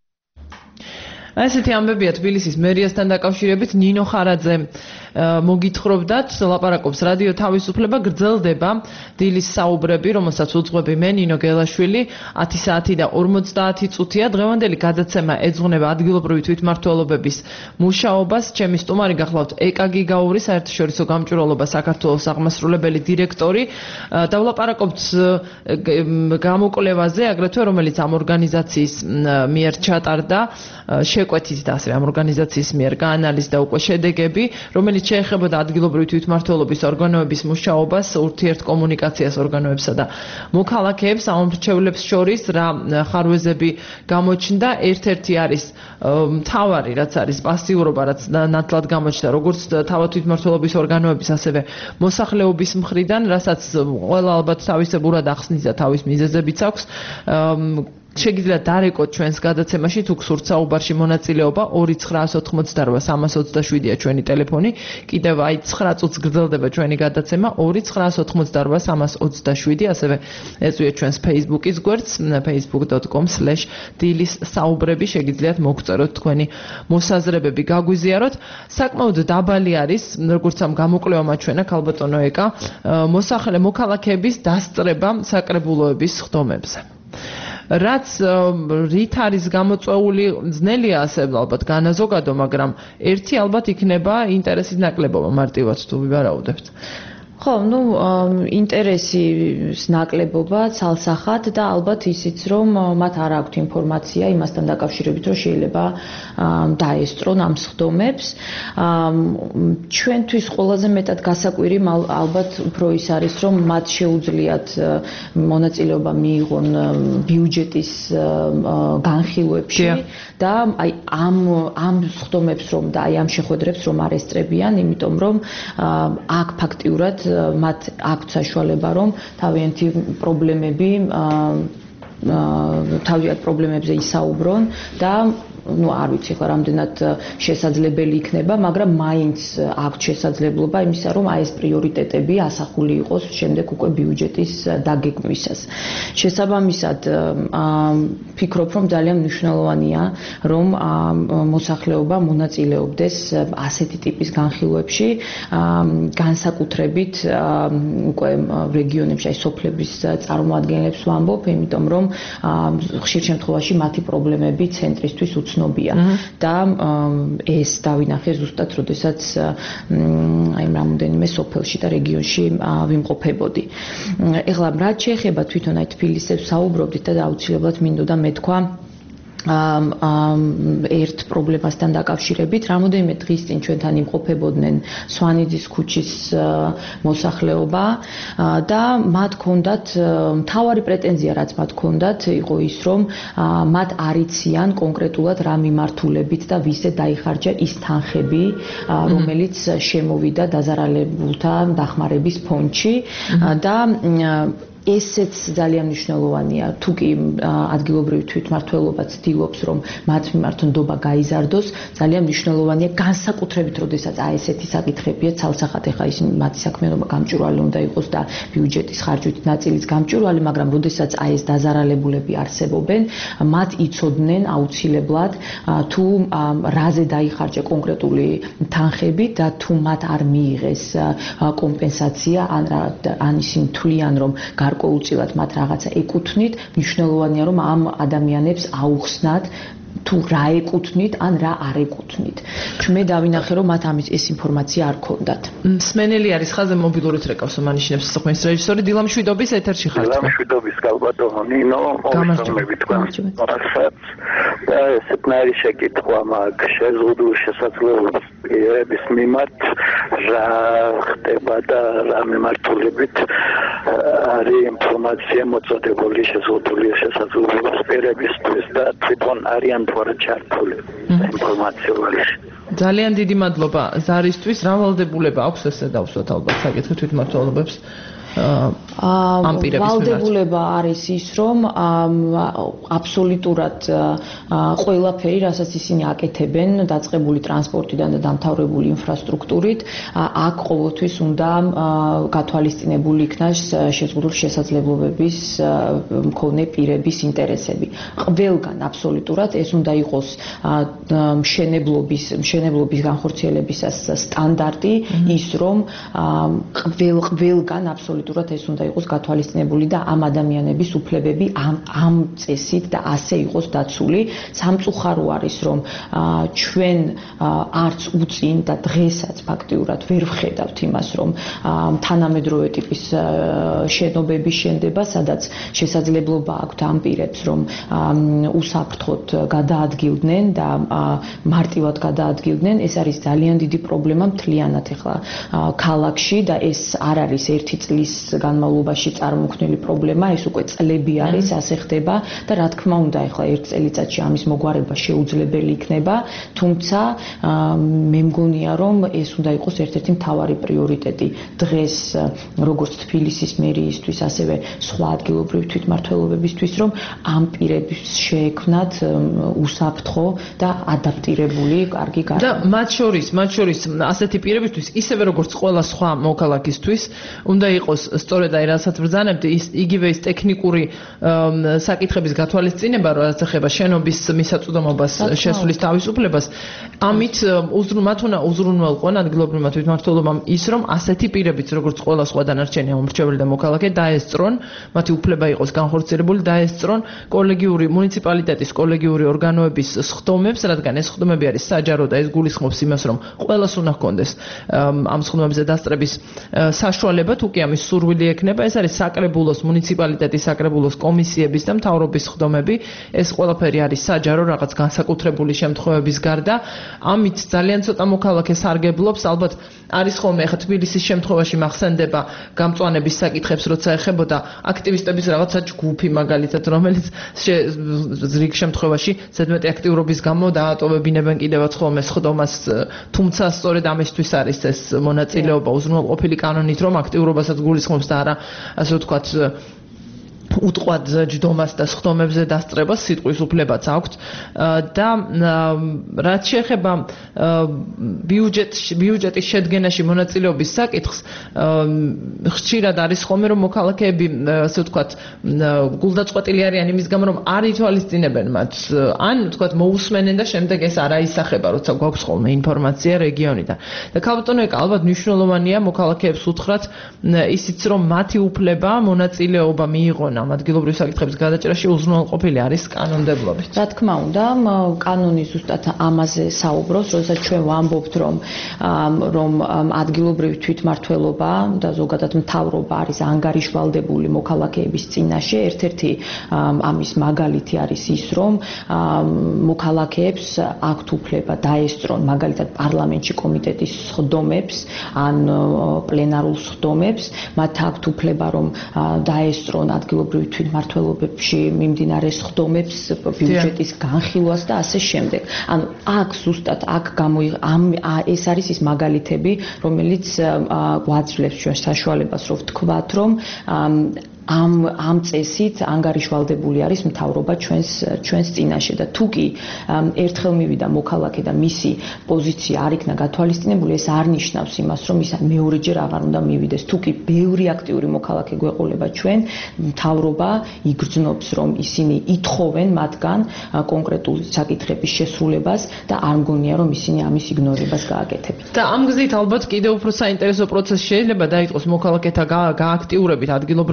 ესეთი ამბებია თბილისის მერიასთან დაკავშირებით. ნინო ხარაძე მოგითხრობდათ, ლაპარაკობს რადიო თავისუფლება, გრძელდება დილის საუბრები, რომელსაც უძღვები მე, ნინო გელაშვილი, 10 საათი და 50 წუთია. დღევანდელი გადაცემა ეძღვნება ადგილობრივი თვითმმართველობების მუშაობას. ჩემი სტუმარი გახლავთ ეკაგი გაური, საერთაშორისო გამჭვირვალობა საქართველოს აღმასრულებელი დირექტორი. დავლაპარაკობთ გამოკვლევაზე, აგრეთვე რომელიც ამ ორგანიზაციის მიერ ჩატარდა, შეკვეთით და ასევე ამ ორგანიზაციის მიერ გაანალიზდა უკვე შედეგები, რომელიც შეეხებოდა ადგილობრივი თვითმმართველობის ორგანოების მუშაობას, ურთიერთკომუნიკაციას ორგანოებსა და მოქალაქეებს, ამომრჩევლებს შორის რა ხარვეზები გამოჩნდა. ერთ-ერთი არის მთავარი, რაც არის პასიურობა, რაც ნათლად გამოჩნდა, როგორც თავად თვითმმართველობის ორგანოების, ასევე მოსახლეობის მხრიდან, რასაც ყველა ალბათ თავისებურად ახსნის და თავის მიზეზებიც აქვს. შეგიძლიათ დარეკოთ ჩვენს გადაცემაში, თუ გსურთ საუბარში მონაწილეობა, 2988327-ია ჩვენი ტელეფონი. კიდევ აი 9 წუთს გრძელდება ჩვენი გადაცემა, 2988327, ასევე ეწვიეთ ჩვენს Facebook-ის გვერდს, facebook.com/დილის საუბრები, შეგიძლიათ მოგწეროთ თქვენი მოსაზრებები, გაგვიზიაროთ. საკმაოდ დაბალი არის, როგორც ამ გამოკვლევამ აჩვენა ქალბატონო ეკა, მოქალაქეების დასწრება საკრებულოების ხდომებზე. რაც რით არის გამოწვეული, ძნელია ასე ალბათ განაზოგადო, მაგრამ ერთი ალბათ იქნება ინტერესის ნაკლებობა, მარტივად თუ ვივარაუდებთ. ხო, ინტერესის ნაკლებობა ცალსახად და ალბათ ისიც, რომ მათ არ აქვთ ინფორმაცია იმასთან დაკავშირებით, რომ შეიძლება დაესწრონ ამ სხდომებს. ჩვენთვის ყველაზე მეტად გასაკვირი ალბათ უფრო ის არის, რომ მათ შეუძლიათ მონაწილეობა მიიღონ ბიუჯეტის განხილვებში და აი ამ სხდომებს რომ და აი ამ შეხვედრებს რომ არ ესწრებიან, იმიტომ რომ აქ ფაქტიურად მათ აქვთ საშუალება, რომ თავიანთი პრობლემებზე ისაუბრონ და არ ვიცი ხო რამდენად შესაძლებელი იქნება, მაგრამ მაინც აქვთ შესაძლებლობა იმისა, რომ აი ეს პრიორიტეტები ასახული იყოს შემდეგ უკვე ბიუჯეტის დაგეგმვისას. შესაბამისად, ფიქრობ, რომ ძალიან მნიშვნელოვანია, რომ მოსახლეობა მონაწილეობდეს ასეთი ტიპის განხილვებში, განსაკუთრებით უკვე რეგიონებში, აი სოფლების წარმოადგენლებს ვამბობ, იმიტომ რომ ხშირ შემთხვევაში მათი პრობლემები ცენტრისთვის უცნობია და ეს დავინახე ზუსტად, როდესაც აი რამდენიმე სოფელში და რეგიონში ვიმყოფებოდი. ეხლა რაც შეეხება თვითონ აი თბილისს საუბრობდით და აუცილებლად მინდოდა მეთქვა ერთ პრობლემასთან დაკავშირებით. რამოდენიმე დღის წინ ჩვენთან იმყოფებოდნენ სვანიძის ქუჩის მოსახლეობა და მათ ჰქონდათ მთავარი პრეტენზია, რაც მათ ჰქონდათ, იყო ის, რომ მათ არ იციან კონკრეტულად რა მიმართულებით და ვისე დაიხარჯა ის თანხები, რომელიც შემოვიდა დაზარალებულთა დახმარების ფონდში და ესეც ძალიან მნიშვნელოვანია, თუ კი ადგილობრივი თვითმმართველობა ცდილობს, რომ მათ მიმართ ნდობა გაიზარდოს, ძალიან მნიშვნელოვანია განსაკუთრებით, როდესაც აი ესეთი საკითხებია ცალსახად, ეხა ისინი მათი საქმიანობა გამჭვირვალე უნდა იყოს და ბიუჯეტის ხარჯით ნაწილიც გამჭვირვალე, მაგრამ როდესაც აი ეს დაზარალებულები არსებობენ, მათ იცოდნენ აუცილებლად, თუ რაზე დაიხარჯა კონკრეტული თანხები და თუ მათ არ მიიღეს კომპენსაცია, ან ისინი თვლიან, რომ გარკვეულწილად მათ რაღაცა ეკუთვნით, მნიშვნელოვანია რომ ამ ადამიანებს აუხსნათ თუ რა ეკუთვნით ან რა არ ეკუთვნით. მე დავინახე რომ მათ ამის ეს ინფორმაცია არ ქონდათ. მსმენელი არის ხაზზე მობილურით რეკავს მანიშნებს საქმის რეჟისორი დილა მშვიდობის ეთერში ხართ. დილა მშვიდობის გალბატონო ნინო მოგესალმები თქვენ. რასაც ესეთნაირი შეკითხვა მაქვს შეზღუდულ შესაძლებლობის პირების მიმართ რა ხდება და რა მიმართულებით არის ინფორმაცია მოწოდებული შეზღუდული შესაძლებლობის პირებისთვის და თვითონ არიან ჩართული ინფორმაციაში. ძალიან დიდი მადლობა ზარისთვის. რა ვალდებულება აქვს ესე დავსვათ ალბათ საკითხი თვითმმართველობებს ამ პირების მიმართ? ვალდებულება არის ის, რომ აბსოლუტურად ყველაფერი, რასაც ისინი აკეთებენ, დაწყებული ტრანსპორტიდან და დამთავრებული ინფრასტრუქტურით, აქ ყოველთვის უნდა გათვალისწინებული იქნას შეზღუდული შესაძლებლობების მქონე პირების ინტერესები. ყველგან აბსოლუტურად ეს უნდა იყოს მშენებლობის განხორციელებისას სტანდარტი, ის რომ ყველგან აბსოლუტურად ეს უნდა იყოს გათვალისწინებული და ამ ადამიანების უფლებები ამ წესით და ასე იყოს დაცული. სამწუხარო არის რომ ჩვენ არც უწინ და დღესაც ფაქტიურად ვერ ვხედავთ იმას რომ თანამედროვე ტიპის შენობების შენდება, სადაც შესაძლებლობა აქვთ ამ პირებს რომ უსაფრთხოდ გადაადგილდნენ და მარტივად გადაადგილდნენ. ეს არის ძალიან დიდი პრობლემა მთლიანად ახლა ქალაქში და ეს არ არის ერთი წლის განმავლობაში წარმოქმნილი პრობლემა, ეს უკვე წლები არის, ასე ხდება და რა თქმა უნდა, ახლა ერთ წელიწადში ამის მოგვარება შეუძლებელი იქნება, თუმცა მე მგონია, რომ ეს უნდა იყოს ერთ-ერთი მთავარი პრიორიტეტი დღეს, როგორც თბილისის მერიისთვის, ასევე სხვა ადგილობრივი თვითმმართველობებისთვის, რომ ამ პირებს შეექმნათ უსაფრთხო და ადაპტირებული კარგი გარემო. და მათ შორის ასეთი პირებისთვის, ისევე როგორც ყველა სხვა მოქალაქისთვის, უნდა იყოს სწორედ აი რასაც ბრძანებთ იგივე ის ტექნიკური საკითხების გათვალისწინება, რაც ეხება შენობის მისაწვდომობას, შესვლის თავისუფლებას, ამით მათ უნდა უზრუნველყონ ადგილობრივმა თვითმმართველობამ ის, რომ ასეთი პირებიც, როგორც ყველა სხვა დანარჩენი მომრჩეველი და მოქალაქე, დაესწრონ, მათი უფლება იყოს განხორციელებული, დაესწრონ მუნიციპალიტეტის კოლეგიური ორგანოების სხდომებს, რადგან ეს სხდომები არის საჯარო და ეს გულისხმობს იმას, რომ ყველას უნდა ჰქონდეს ამ სხდომებზე დასწრების საშუალება, თუ კი ამის სურვილი ექნება, ეს არის საკრებულოს მუნიციპალიტეტის საკრებულოს კომისიების და მთავრობის სხდომები, ეს ყველაფერი არის საჯარო რაღაც განსაკუთრებული შემთხვევების გარდა. ამით ძალიან ცოტა მოქალაქე სარგებლობს, ალბათ არის ხოლმე ახლა თბილისის შემთხვევაში მახსენდება გამწვანების საკითხებს, როცა ეხებოდა აქტივისტების რაღაცა ჯგუფი მაგალითად, რომელიც ზრიგ შემთხვევაში ზედმეტი აქტიურობის გამო დაატოვებინებენ კიდევაც ხოლმე სხდომას, თუმცა სწორედ ამისთვის არის ეს მონაწილეობა უზრუნველყოფილი კანონით, რომ აქტიურობასაც გულისხმობს და არა ასე ვთქვათ უტყვად ჯდომას და სხდომებზე დასწრებას სიტყვის უფლებაც აქვთ და რაც შეეხება ბიუჯეტის შედგენაში მონაწილეობის საკითხს, ხშირად არის ხოლმე რომ მოქალაქეები ასე ვთქვათ გულდაწყვეტილი არიან იმის გამო რომ არ ითვალისწინებენ მათ, ან ვთქვათ მოусმენენ და შემდეგ ეს არ აისახება, როცა გვაქვს ხოლმე ინფორმაცია რეგიონიდან. და ქალბატონო ეკა ალბათ მნიშვნელოვანია მოქალაქეებს უთხრათ ისიც რომ მათი უფლება მონაწილეობა მიიღონ ამ ადგილობრივი საკითხების გადაჭრაში უზრუნველყოფილი არის კანონმდებლობით. რა თქმა უნდა, კანონი ზუსტად ამაზე საუბრობს, როდესაც ჩვენ ვამბობთ, რომ ადგილობრივი თვითმმართველობა და ზოგადად მთავრობა არის ანგარიშვალდებული მოქალაქეების წინაშე. ერთ-ერთი ამის მაგალითი არის ის, რომ მოქალაქეებს აქვთ უფლება დაესწრონ მაგალითად პარლამენტში კომიტეტის სხდომებს ან პლენარულ სხდომებს, მათ აქვთ უფლება რომ დაესწრონ ადგილობრივი თვითმმართველობებში მიმდინარე სხდომებს, ბიუჯეტის განხილვას და ასე შემდეგ. ანუ აქ ზუსტად ეს არის ის მაგალითები, რომელიც გვაძლევს ჩვენ საშუალებას, რომ ვთქვათ, რომ ამ წესით ანგარიშვალდებული არის მთავრობა ჩვენს წინაშე და თუ კი ერთხელ მივიდა მოქალაქე და მისი პოზიცია არ იქნა გათვალისწინებული, ეს არ ნიშნავს იმას, რომ ის მეორეჯერ აღარ უნდა მივიდეს. თუ კი ბევრი აქტიური მოქალაქე გვეყოლება ჩვენ, მთავრობა იგრძნობს, რომ ისინი ითხოვენ მათგან კონკრეტულ საკითხების შესრულებას და არ მგონია, რომ ისინი ამის იგნორებას გააკეთებენ. და ამ გზით ალბათ კიდევ უფრო საინტერესო პროცესი შეიძლება დაიწყოს მოქალაქეთა გააქტიურებით ადგილობრივ დონეზე,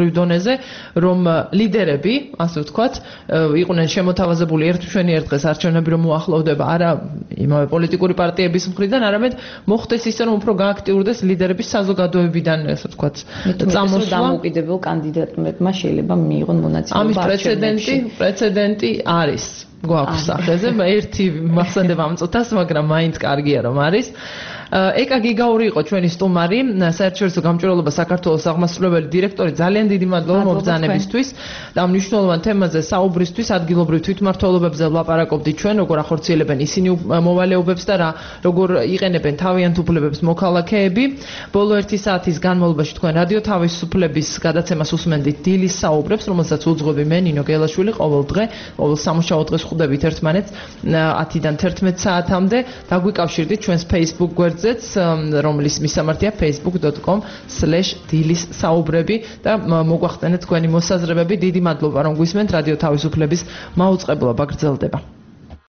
თემაზე, რომ ლიდერები, ასე ვთქვათ, იყვნენ შემოთავაზებული ერთმშვენიერ დღეს არჩევნები რომ მოახლოვდება არა იმავე პოლიტიკური პარტიების მხრიდან, არამედ მოხდეს ისე რომ უფრო გააქტიურდეს ლიდერების საზოგადოებიდან, ასე ვთქვათ, წამოსვლა. დამოუკიდებელ კანდიდატებმა შეიძლება მიიღონ მონაწილეობა არჩევნებში. პრეცედენტი არის გვაქვს სახეზე, ერთი მახსენდება ამ წუთას, მაგრამ მაინც კარგია რომ არის. ეკა გიგაური იყო ჩვენი სტუმარი, საერთაშორისო გამჭვირვალობა საქართველოს აღმასრულებელი დირექტორი. ძალიან დიდი მადლობა მობრძანებისთვის და მნიშვნელოვან თემაზე საუბრისთვის, ადგილობრივ თვითმმართველობებზე ვლაპარაკობდით ჩვენ, როგორ ახორციელებენ ისინი მოვალეობებს და როგორ იყენებენ თავიანთ უფლებებს მოქალაქეები. ბოლო 1 საათის განმავლობაში თქვენ რადიო თავისუფლების გადაცემას უსმენდით დილის საუბრებს, რომელსაც უძღვები მე ნინო გელაშვილი ყოველ დღე, ყოველ სამუშაო დღეს ხვდებით ერთმანეთს 10-დან 11 საათამდე. დაგვიკავშირდით ჩვენს Facebook გვერდზე, რომლის მისამართია facebook.com/dilis საუბრები და მოგვახსენეთ თქვენი მოსაზრებები. დიდი მადლობა რომ გვისმენთ. რადიო თავისუფლების მაუწყებლობა გრძელდება.